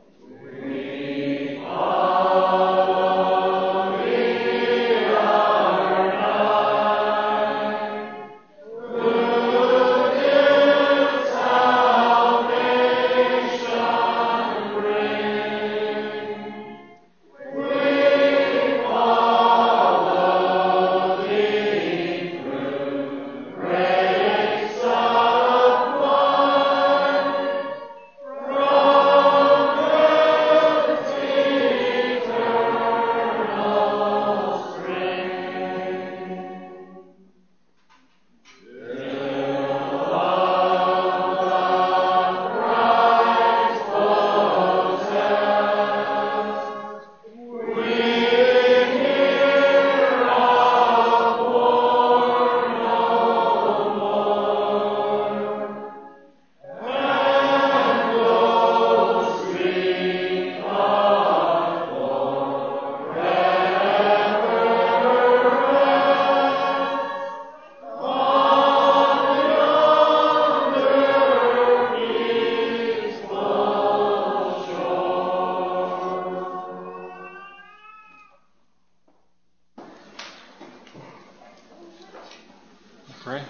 Pray.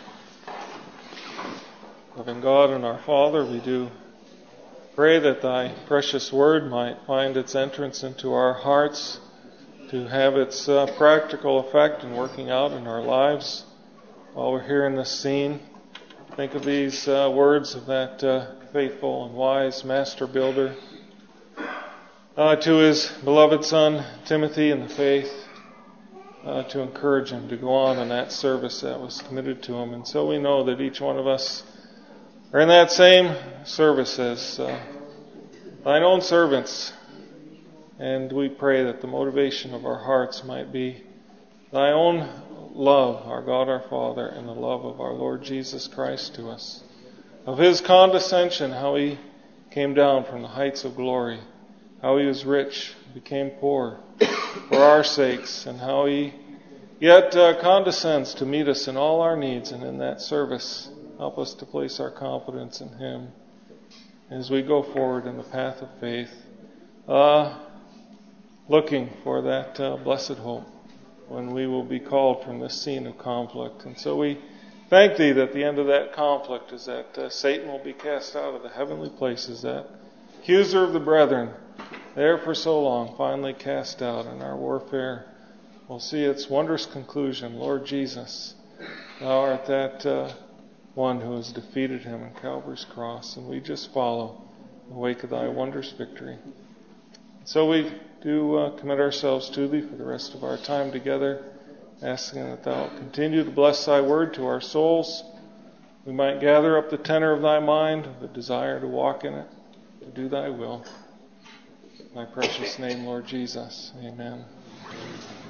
Loving God and our Father, we do pray that Thy precious Word might find its entrance into our hearts, to have its practical effect in working out in our lives while we're here in this scene. Think of these words of that faithful and wise master builder to his beloved son Timothy in the faith, to encourage him to go on in that service that was committed to him. And so we know that each one of us are in that same service as Thine own servants. And we pray that the motivation of our hearts might be Thy own love, our God, our Father, and the love of our Lord Jesus Christ to us. Of His condescension, how He came down from the heights of glory, how He was rich, became poor for our sakes, and how He yet condescends to meet us in all our needs, and in that service, help us to place our confidence in Him as we go forward in the path of faith, looking for that blessed hope when we will be called from this scene of conflict. And so we thank Thee that the end of that conflict is that Satan will be cast out of the heavenly places, that accuser of the brethren, there for so long, finally cast out, and our warfare will see its wondrous conclusion. Lord Jesus, Thou art that one who has defeated him on Calvary's cross, and we just follow in the wake of Thy wondrous victory. So we do commit ourselves to Thee for the rest of our time together, asking that Thou continue to bless Thy word to our souls. We might gather up the tenor of Thy mind, the desire to walk in it, to do Thy will. In Thy precious name, Lord Jesus. Amen.